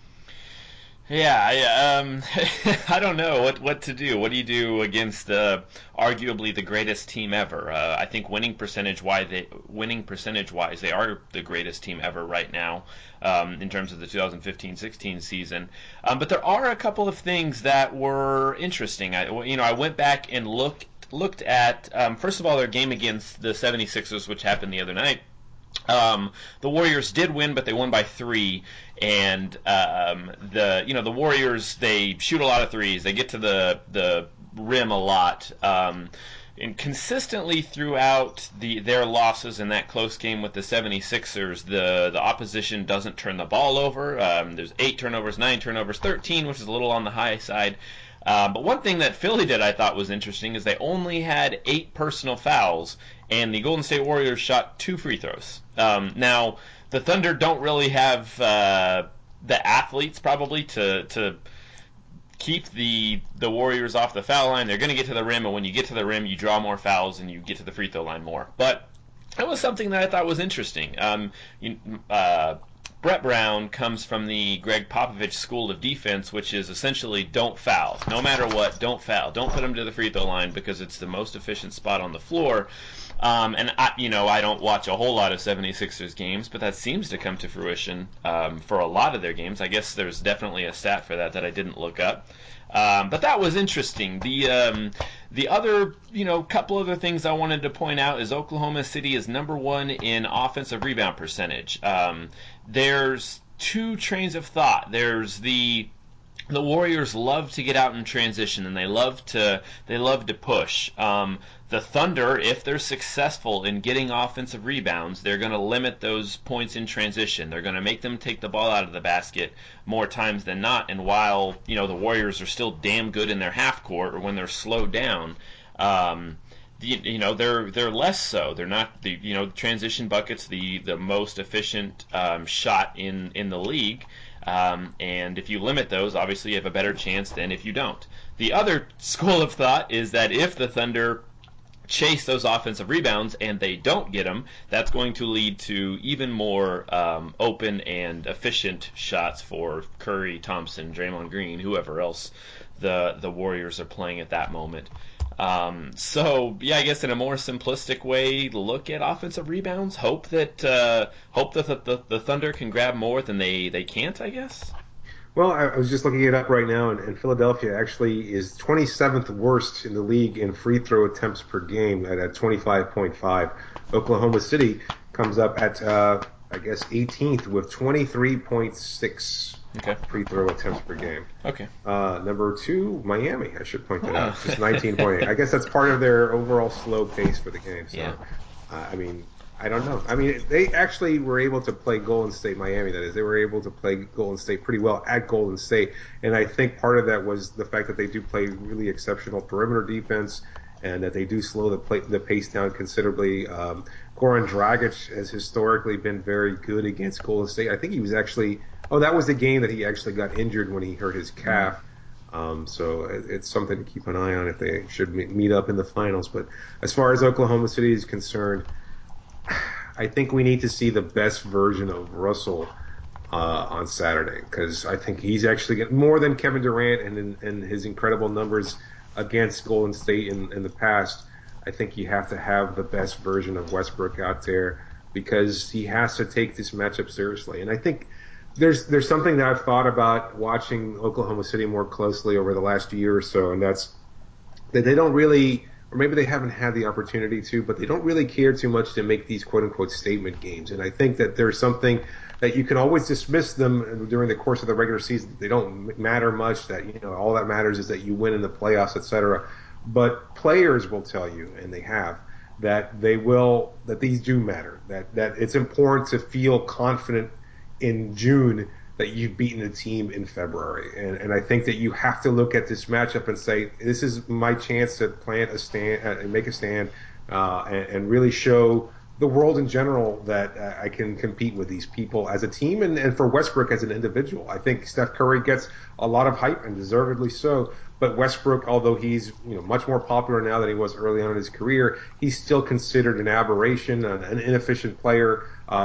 Yeah, I don't know what to do. What do you do against arguably the greatest team ever? I think winning percentage wise, they are the greatest team ever right now in terms of the 2015-16 season. But there are a couple of things that were interesting. I went back and looked at first of all their game against the 76ers, which happened the other night. The Warriors did win, but they won by 3. And the Warriors, they shoot a lot of threes. They get to the rim a lot. And consistently throughout their losses in that close game with the 76ers, the opposition doesn't turn the ball over. There's 8 turnovers, 9 turnovers, 13, which is a little on the high side. But one thing that Philly did I thought was interesting is they only had 8 personal fouls, and the Golden State Warriors shot 2 free throws. Now, the Thunder don't really have the athletes probably to keep the Warriors off the foul line. They're going to get to the rim, and when you get to the rim, you draw more fouls and you get to the free throw line more. But that was something that I thought was interesting. Brett Brown comes from the Greg Popovich school of defense, which is essentially don't foul. No matter what, don't foul. Don't put them to the free throw line because it's the most efficient spot on the floor. And I don't watch a whole lot of 76ers games, but that seems to come to fruition for a lot of their games. I guess there's definitely a stat for that I didn't look up. But that was interesting. The other, couple other things I wanted to point out is Oklahoma City is number 1 in offensive rebound percentage. There's 2 trains of thought. There's the Warriors love to get out in transition, and they love to push. The Thunder, if they're successful in getting offensive rebounds, they're going to limit those points in transition. They're going to make them take the ball out of the basket more times than not. And while the Warriors are still damn good in their half court or when they're slowed down, they're less so. They're not the transition buckets the most efficient shot in the league. And if you limit those, obviously you have a better chance than if you don't. The other school of thought is that if the Thunder chase those offensive rebounds and they don't get them, that's going to lead to even more open and efficient shots for Curry, Thompson, Draymond Green, whoever else the Warriors are playing at that moment. I guess in a more simplistic way, look at offensive rebounds. Hope that the Thunder can grab more than they can't, I guess. Well, I was just looking it up right now, and Philadelphia actually is 27th worst in the league in free throw attempts per game at 25.5. Oklahoma City comes up at 18th with 23.6 free throw attempts per game. Okay. Number 2, Miami. I should point that out. Just 19.8. I guess that's part of their overall slow pace for the game. So, yeah. I don't know. They actually were able to play Golden State, Miami, that is. They were able to play Golden State pretty well at Golden State. And I think part of that was the fact that they do play really exceptional perimeter defense and that they do slow the pace down considerably. Goran Dragic has historically been very good against Golden State. I think he was actually – that was the game that he actually got injured when he hurt his calf. So it's something to keep an eye on if they should meet up in the finals. But as far as Oklahoma City is concerned – I think we need to see the best version of Russell on Saturday because I think he's actually getting more than Kevin Durant and his incredible numbers against Golden State in the past. I think you have to have the best version of Westbrook out there because he has to take this matchup seriously. And I think there's something that I've thought about watching Oklahoma City more closely over the last year or so, and that's that they don't really – or maybe they haven't had the opportunity to, but they don't really care too much to make these quote-unquote statement games. And I think that there's something that you can always dismiss them during the course of the regular season. They don't matter much, that all that matters is that you win in the playoffs, etc. But players will tell you, and they have, that these do matter, that it's important to feel confident in June that you've beaten a team in February. And I think that you have to look at this matchup and say, this is my chance to plant a stand and make a stand and really show the world in general that I can compete with these people as a team and for Westbrook as an individual. I think Steph Curry gets a lot of hype and deservedly so, but Westbrook, although he's much more popular now than he was early on in his career, he's still considered an aberration, an inefficient player,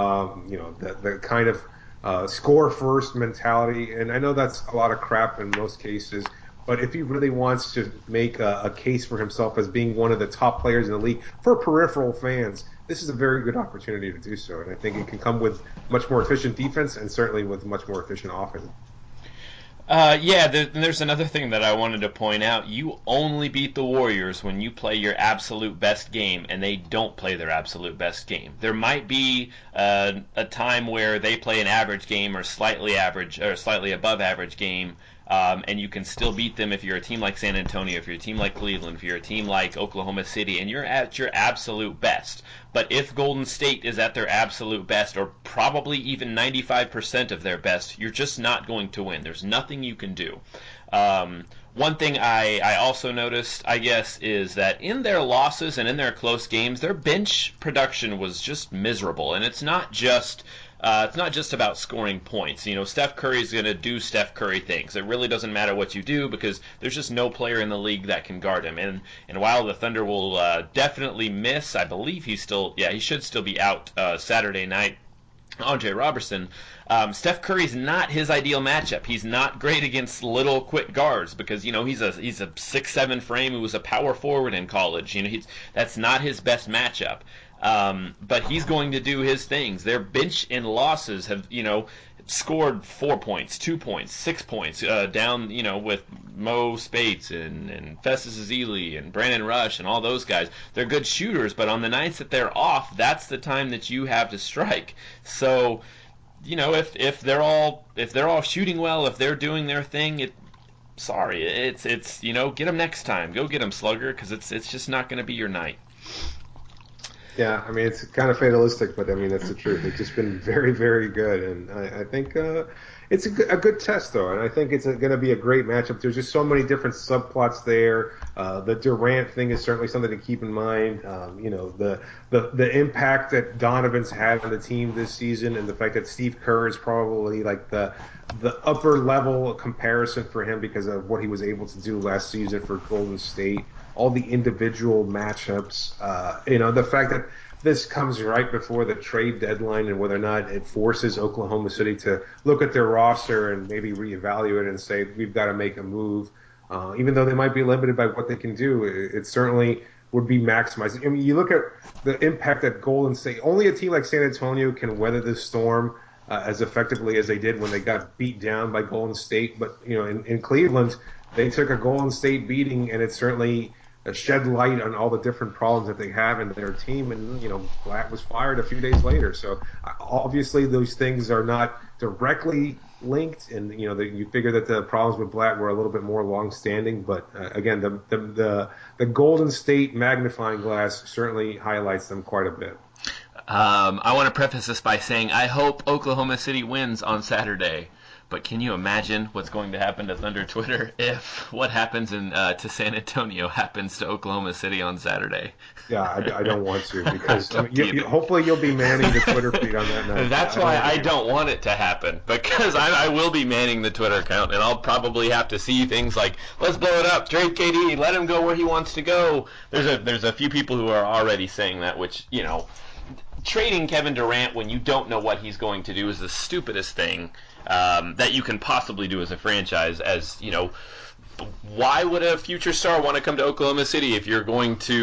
the kind of score first mentality, and I know that's a lot of crap in most cases, but if he really wants to make a case for himself as being one of the top players in the league for peripheral fans, this is a very good opportunity to do so, and I think it can come with much more efficient defense and certainly with much more efficient offense. Yeah, there's another thing that I wanted to point out. You only beat the Warriors when you play your absolute best game, and they don't play their absolute best game. There might be a time where they play an average game or slightly average or slightly above average game, and you can still beat them if you're a team like San Antonio, if you're a team like Cleveland, if you're a team like Oklahoma City, and you're at your absolute best. But if Golden State is at their absolute best, or probably even 95% of their best, you're just not going to win. There's nothing you can do. One thing I also noticed, I guess, is that in their losses and in their close games, their bench production was just miserable. And it's not just about scoring points. You know, Steph Curry's going to do Steph Curry things. It really doesn't matter what you do because there's just no player in the league that can guard him. And while the Thunder will definitely miss, I believe he should still be out Saturday night, Andre Robertson. Steph Curry's not his ideal matchup. He's not great against little quick guards because he's a 6'7" frame who was a power forward in college. That's not his best matchup. But he's going to do his things. Their bench in losses have, scored 4 points, 2 points, 6 points, down, with Mo Spates and Festus Ezeli and Brandon Rush and all those guys. They're good shooters, but on the nights that they're off, that's the time that you have to strike. So, if they're all shooting well, if they're doing their thing, it's get them next time. Go get them, Slugger, because it's just not going to be your night. Yeah, I mean, it's kind of fatalistic, but I mean, that's the truth. They've just been very, very good, and I think it's a good test, though, and I think it's going to be a great matchup. There's just so many different subplots there. The Durant thing is certainly something to keep in mind. The impact that Donovan's had on the team this season, and the fact that Steve Kerr is probably like the upper level comparison for him because of what he was able to do last season for Golden State. All the individual matchups, the fact that this comes right before the trade deadline and whether or not it forces Oklahoma City to look at their roster and maybe reevaluate it and say, we've got to make a move. Even though they might be limited by what they can do, it certainly would be maximized. I mean, you look at the impact that Golden State, only a team like San Antonio can weather this storm as effectively as they did when they got beat down by Golden State. But, in Cleveland, they took a Golden State beating, and it certainly shed light on all the different problems that they have in their team. And, Blatt was fired a few days later. So obviously those things are not directly linked. And, you figure that the problems with Blatt were a little bit more long-standing. But, again, the Golden State magnifying glass certainly highlights them quite a bit. I want to preface this by saying I hope Oklahoma City wins on Saturday. But can you imagine what's going to happen to Thunder Twitter if what happens to San Antonio happens to Oklahoma City on Saturday? Yeah, I don't want to because hopefully you'll be manning the Twitter feed on that night. That's why I don't want it to happen because I will be manning the Twitter account and I'll probably have to see things like, let's blow it up, trade KD, let him go where he wants to go. There's a few people who are already saying that, which, trading Kevin Durant when you don't know what he's going to do is the stupidest thing that you can possibly do as a franchise. Why would a future star want to come to Oklahoma City if you're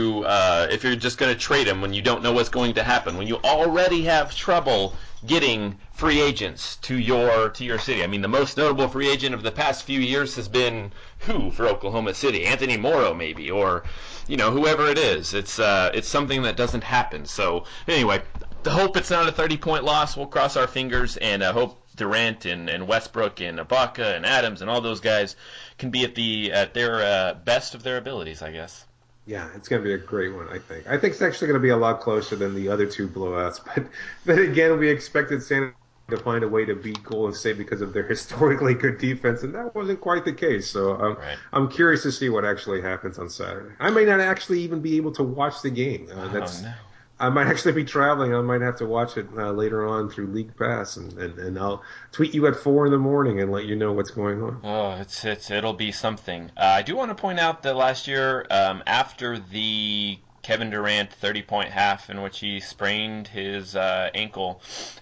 just going to trade him when you don't know what's going to happen, when you already have trouble getting free agents to your city? I mean, the most notable free agent of the past few years has been who for Oklahoma City? Anthony Morrow, maybe, or whoever it is. It's something that doesn't happen. So anyway, I hope it's not a 30-point loss. We'll cross our fingers and hope Durant and Westbrook and Ibaka and Adams and all those guys can be at their best of their abilities, I guess. Yeah, it's going to be a great one, I think. I think it's actually going to be a lot closer than the other two blowouts. But then again, we expected San Antonio to find a way to beat Golden State because of their historically good defense, and that wasn't quite the case. So I'm curious to see what actually happens on Saturday. I may not actually even be able to watch the game. No. I might actually be traveling. I might have to watch it later on through League Pass, and I'll tweet you at 4 a.m. and let you know what's going on. Oh, it'll be something. I do want to point out that last year, after the Kevin Durant 30-point half in which he sprained his ankle,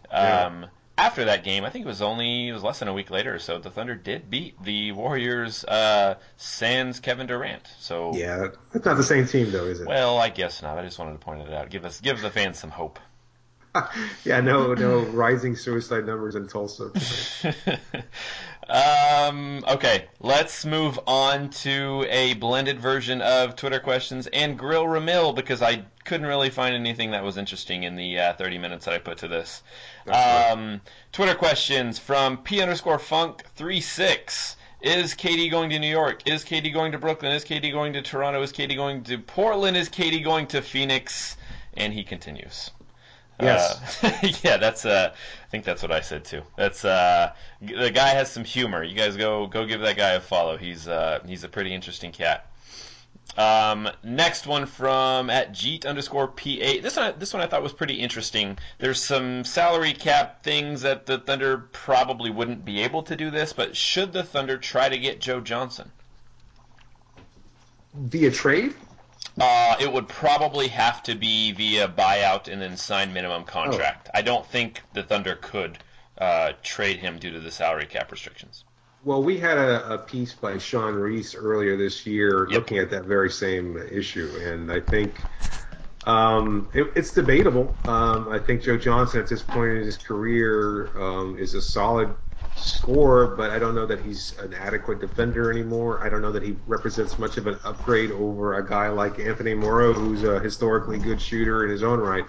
after that game, I think it was less than a week later, so the Thunder did beat the Warriors sans Kevin Durant. So yeah, that's not the same team though, is it? Well, I guess not. I just wanted to point it out. Give the fans some hope. Yeah, no rising suicide numbers in Tulsa. Okay, let's move on to a blended version of Twitter questions and Grill Ramil because I couldn't really find anything that was interesting in the 30 minutes that I put to this. Right. Twitter questions from P_Funk36. Is KD going to New York? Is KD going to Brooklyn? Is KD going to Toronto? Is KD going to Portland? Is KD going to Phoenix? And he continues. Yes. Yeah, I think that's what I said too. The guy has some humor. You guys go give that guy a follow. He's a pretty interesting cat. Next one from at Jeet_P8. This one I thought was pretty interesting. There's some salary cap things that the Thunder probably wouldn't be able to do this, but should the Thunder try to get Joe Johnson? Via trade? It would probably have to be via buyout and then sign minimum contract. I don't think the Thunder could trade him due to the salary cap restrictions. Well, we had a piece by Sean Reese earlier this year looking at that very same issue, and I think it's debatable. I think Joe Johnson at this point in his career is a solid scorer, but I don't know that he's an adequate defender anymore. I don't know that he represents much of an upgrade over a guy like Anthony Morrow, who's a historically good shooter in his own right.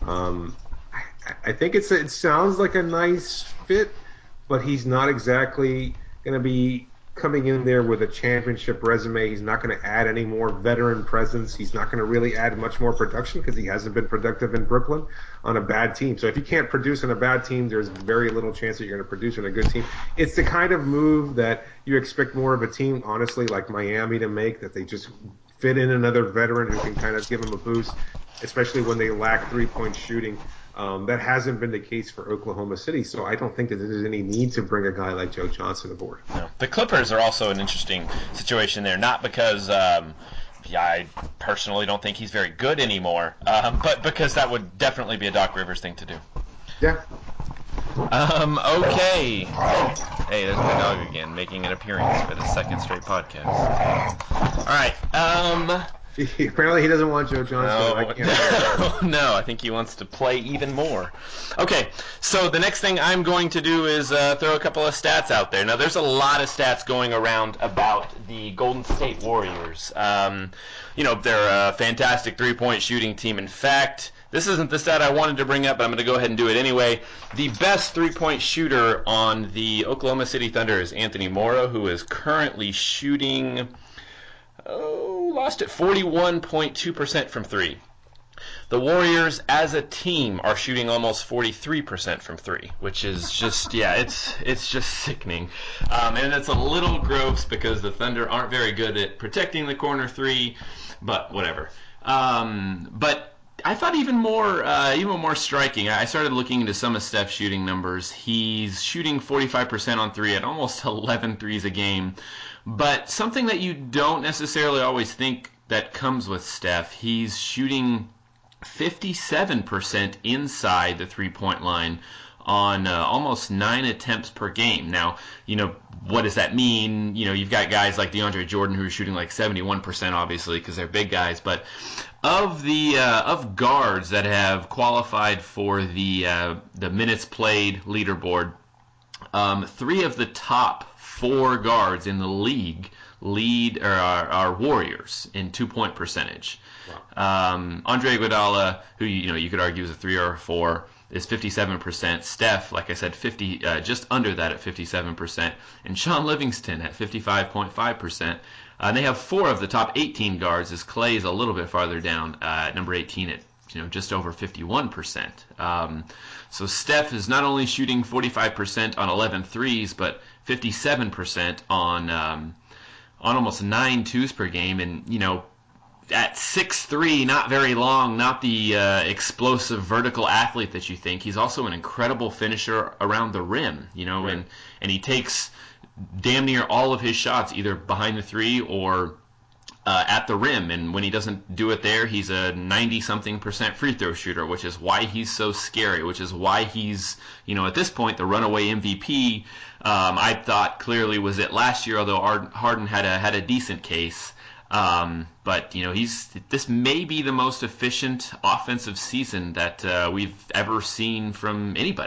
I think it sounds like a nice fit, but he's not exactly going to be coming in there with a championship resume. He's not going to add any more veteran presence. He's not going to really add much more production because he hasn't been productive in Brooklyn on a bad team. So if you can't produce on a bad team, there's very little chance that you're going to produce on a good team. It's the kind of move that you expect more of a team, honestly, like Miami to make, that they just fit in another veteran who can kind of give them a boost, especially when they lack three-point shooting. That hasn't been the case for Oklahoma City, so I don't think that there's any need to bring a guy like Joe Johnson aboard. No. The Clippers are also an interesting situation there, not because I personally don't think he's very good anymore, but because that would definitely be a Doc Rivers thing to do. Yeah. Okay. Hey, there's my dog again, making an appearance for the second straight podcast. All right. Apparently he doesn't want Joe Johnson. No, I think he wants to play even more. Okay, so the next thing I'm going to do is throw a couple of stats out there. Now, there's a lot of stats going around about the Golden State Warriors. They're a fantastic three-point shooting team. In fact, this isn't the stat I wanted to bring up, but I'm going to go ahead and do it anyway. The best three-point shooter on the Oklahoma City Thunder is Anthony Morrow, who is currently shooting... lost it 41.2% from three. The Warriors as a team are shooting almost 43% from three, which is just, it's just sickening. And it's a little gross because the Thunder aren't very good at protecting the corner three, but whatever. But I thought even more striking. I started looking into some of Steph's shooting numbers. He's shooting 45% on three at almost 11 threes a game. But something that you don't necessarily always think that comes with Steph, he's shooting 57% inside the three-point line on almost 9 attempts per game. Now, what does that mean? You've got guys like DeAndre Jordan who are shooting like 71%, obviously, because they're big guys. But of guards that have qualified for the minutes played leaderboard, 3 of the top 4 guards in the league are Warriors in 2-point percentage. Wow. Andre Iguodala, who you could argue is a 3 or a 4, is 57%. Steph, like I said, just under that at 57%, and Sean Livingston at 55.5%. They have 4 of the top 18 guards, as Clay is a little bit farther down at number 18 at just over 51%. So Steph is not only shooting 45% on 11 threes, but 57% on almost 9 twos per game, and at 6'3", not very long, not the explosive vertical athlete that you think. He's also an incredible finisher around the rim, right. and he takes damn near all of his shots either behind the three or at the rim, and when he doesn't do it there, he's a 90-something% free throw shooter, which is why he's so scary, which is why he's, at this point, the runaway MVP. I thought clearly was it last year, although Harden had a decent case. But this may be the most efficient offensive season that we've ever seen from anybody.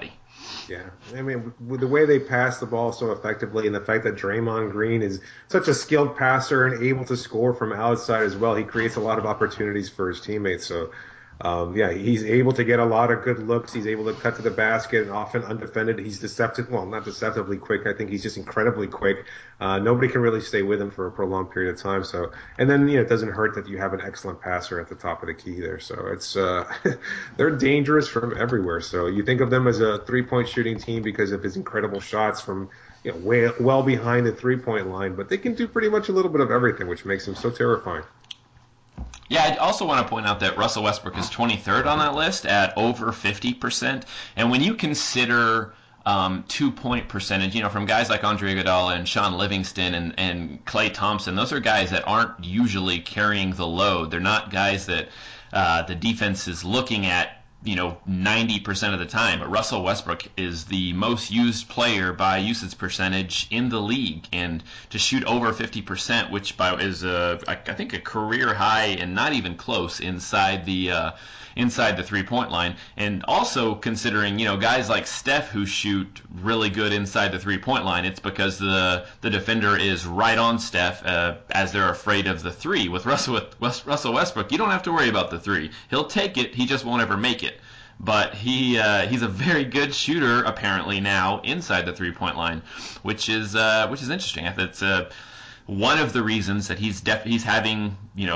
Yeah, I mean, with the way they pass the ball so effectively, and the fact that Draymond Green is such a skilled passer and able to score from outside as well, he creates a lot of opportunities for his teammates. So, yeah, he's able to get a lot of good looks. He's able to cut to the basket and often undefended. He's deceptive, well, not deceptively quick. I think he's just incredibly quick. Nobody can really stay with him for a prolonged period of time. So, and then it doesn't hurt that you have an excellent passer at the top of the key there. So it's they're dangerous from everywhere. So you think of them as a 3-point shooting team because of his incredible shots from way well behind the 3-point line, but they can do pretty much a little bit of everything, which makes them so terrifying. Yeah, I also want to point out that Russell Westbrook is 23rd on that list at over 50%. And when you consider 2-point percentage, from guys like Andre Iguodala and Sean Livingston and Klay Thompson, those are guys that aren't usually carrying the load. They're not guys that the defense is looking at 90% of the time. But Russell Westbrook is the most used player by usage percentage in the league, and to shoot over 50%, which is I think a career high and not even close inside the 3-point line. And also considering guys like Steph who shoot really good inside the 3-point line, it's because the defender is right on Steph as they're afraid of the three. With Russell Westbrook, you don't have to worry about the three. He'll take it, he just won't ever make it. But he's a very good shooter apparently now inside the 3-point line, which is interesting. It's one of the reasons that he's having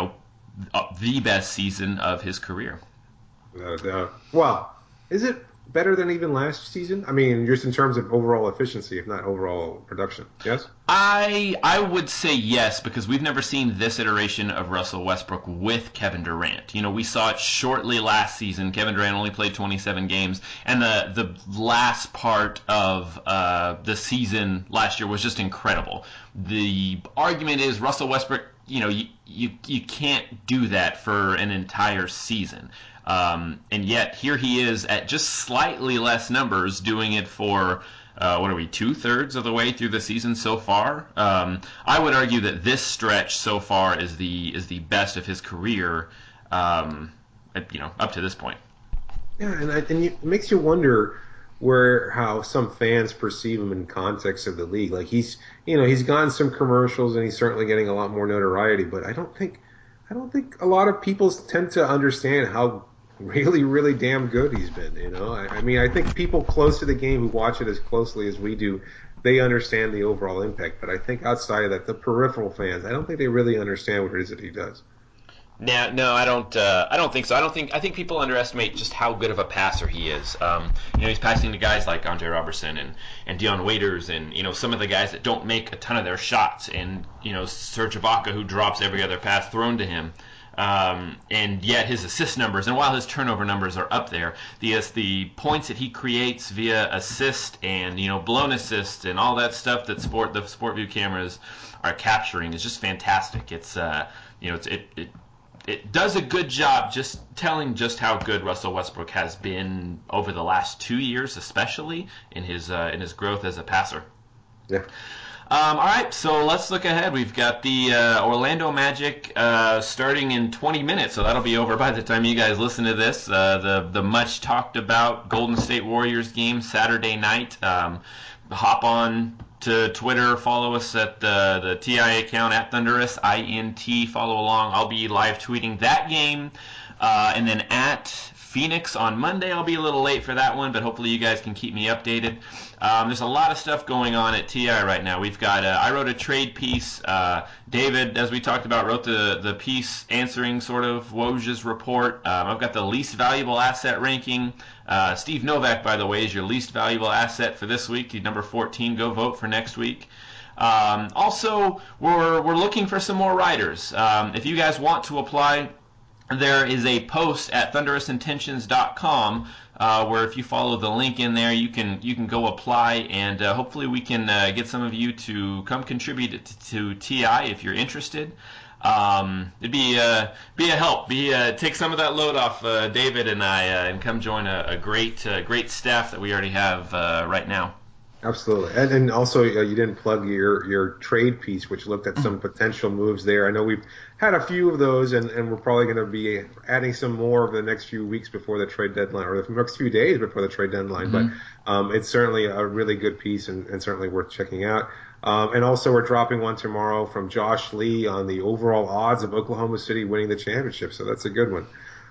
the best season of his career. Without a doubt. Well, is it better than even last season? I mean, just in terms of overall efficiency, if not overall production. Yes? I would say yes, because we've never seen this iteration of Russell Westbrook with Kevin Durant. We saw it shortly last season. Kevin Durant only played 27 games, and the last part of the season last year was just incredible. The argument is Russell Westbrook, you can't do that for an entire season. And yet here he is at just slightly less numbers, doing it for 2/3 of the way through the season so far. I would argue that this stretch so far is the best of his career, up to this point. Yeah, and it makes you wonder how some fans perceive him in context of the league. Like he's gotten some commercials and he's certainly getting a lot more notoriety, but I don't think a lot of people tend to understand how really, really damn good he's been. I mean, I think people close to the game who watch it as closely as we do, they understand the overall impact. But I think outside of that, the peripheral fans, I don't think they really understand what it is that he does. No, I don't think so. I think people underestimate just how good of a passer he is. He's passing to guys like Andre Robertson and Dion Waiters and some of the guys that don't make a ton of their shots, and Serge Ibaka, who drops every other pass thrown to him. And yet his assist numbers, and while his turnover numbers are up there, the points that he creates via assist and blown assist and all that stuff that the SportView cameras are capturing is just fantastic. It's it does a good job just telling just how good Russell Westbrook has been over the last 2 years, especially in his growth as a passer. Yeah. All right, so let's look ahead. We've got the Orlando Magic starting in 20 minutes, so that'll be over by the time you guys listen to this. The much talked about Golden State Warriors game Saturday night. Hop on to Twitter, follow us at the TI account at Thunderous INT. Follow along. I'll be live tweeting that game, and then at Phoenix on Monday. I'll be a little late for that one, but hopefully you guys can keep me updated. There's a lot of stuff going on at TI right now. We've got I wrote a trade piece. David, as we talked about, wrote the piece answering sort of Woj's report. I've got the least valuable asset ranking. Steve Novak, by the way, is your least valuable asset for this week. He's number 14. Go vote for next week. Also, we're looking for some more writers. If you guys want to apply, there is a post at thunderousintentions.com where if you follow the link in there, you can go apply, and hopefully we can get some of you to come contribute to TI if you're interested. It'd be a help. Take some of that load off David and I, and come join a great staff that we already have right now. Absolutely, and also you didn't plug your trade piece, which looked at some potential moves there. I know we've had a few of those, and we're probably going to be adding some more over the next few weeks before the trade deadline, or the next few days before the trade deadline. Mm-hmm. But it's certainly a really good piece and certainly worth checking out. And also, we're dropping one tomorrow from Josh Lee on the overall odds of Oklahoma City winning the championship. So that's a good one.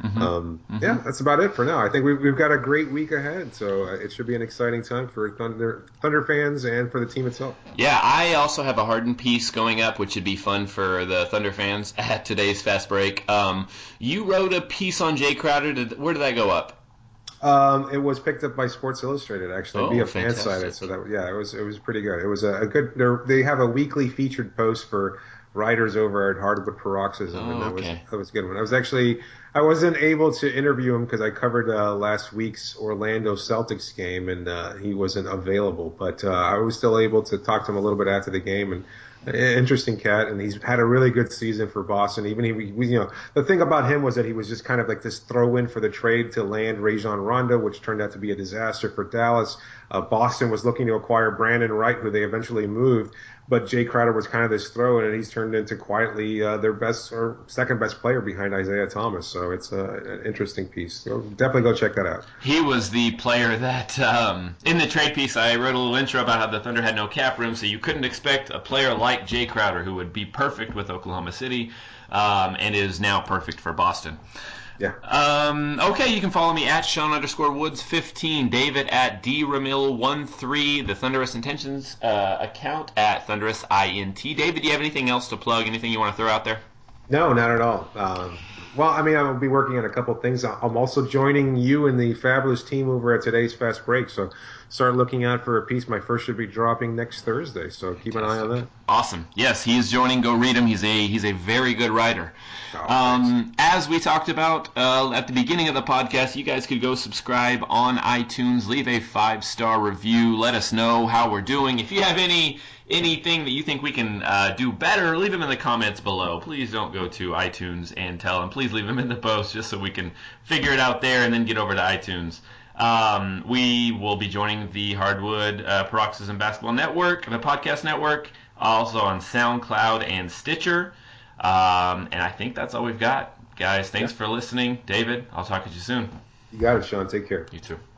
Yeah, that's about it for now. I think we've got a great week ahead, so it should be an exciting time for Thunder fans and for the team itself. Yeah, I also have a Harden piece going up, which should be fun for the Thunder fans at today's Fast Break. You wrote a piece on Jay Crowder. Where did that go up? It was picked up by Sports Illustrated actually via FanSided, so it was pretty good. It was a good. They have a weekly featured post for writers over at Hardwood Paroxysm, and that was a good one. I wasn't able to interview him because I covered last week's Orlando Celtics game, and he wasn't available. But I was still able to talk to him a little bit after the game, and interesting cat, and he's had a really good season for Boston. Even the thing about him was that he was just kind of like this throw-in for the trade to land Rajon Rondo, which turned out to be a disaster for Dallas. Boston was looking to acquire Brandon Wright, who they eventually moved. But Jay Crowder was kind of this throw-in, and he's turned into quietly their best or second best player behind Isaiah Thomas. So it's an interesting piece. So definitely go check that out. He was the player that, in the trade piece, I wrote a little intro about how the Thunder had no cap room, so you couldn't expect a player like Jay Crowder, who would be perfect with Oklahoma City, and is now perfect for Boston. Yeah. Okay, you can follow me at Sean_Woods15, David at DRamil13, the Thunderous Intentions account at ThunderousINT. David, do you have anything else to plug? Anything you want to throw out there? No, not at all. Well, I mean, I'll be working on a couple of things. I'm also joining you and the fabulous team over at today's Fast Break, so start looking out for a piece. My first should be dropping next Thursday, so keep an eye on that. Awesome. Yes, he is joining. Go read him. He's a very good writer. As we talked about at the beginning of the podcast, you guys could go subscribe on iTunes, leave a 5-star review, let us know how we're doing. If you have anything that you think we can do better, leave them in the comments below. Please don't go to iTunes and tell them. Please leave them in the post just so we can figure it out there and then get over to iTunes. We will be joining the Hardwood Paroxysm Basketball Network, the podcast network, also on SoundCloud and Stitcher. And I think that's all we've got. Guys, thanks for listening. David, I'll talk to you soon. You got it, Sean. Take care. You too.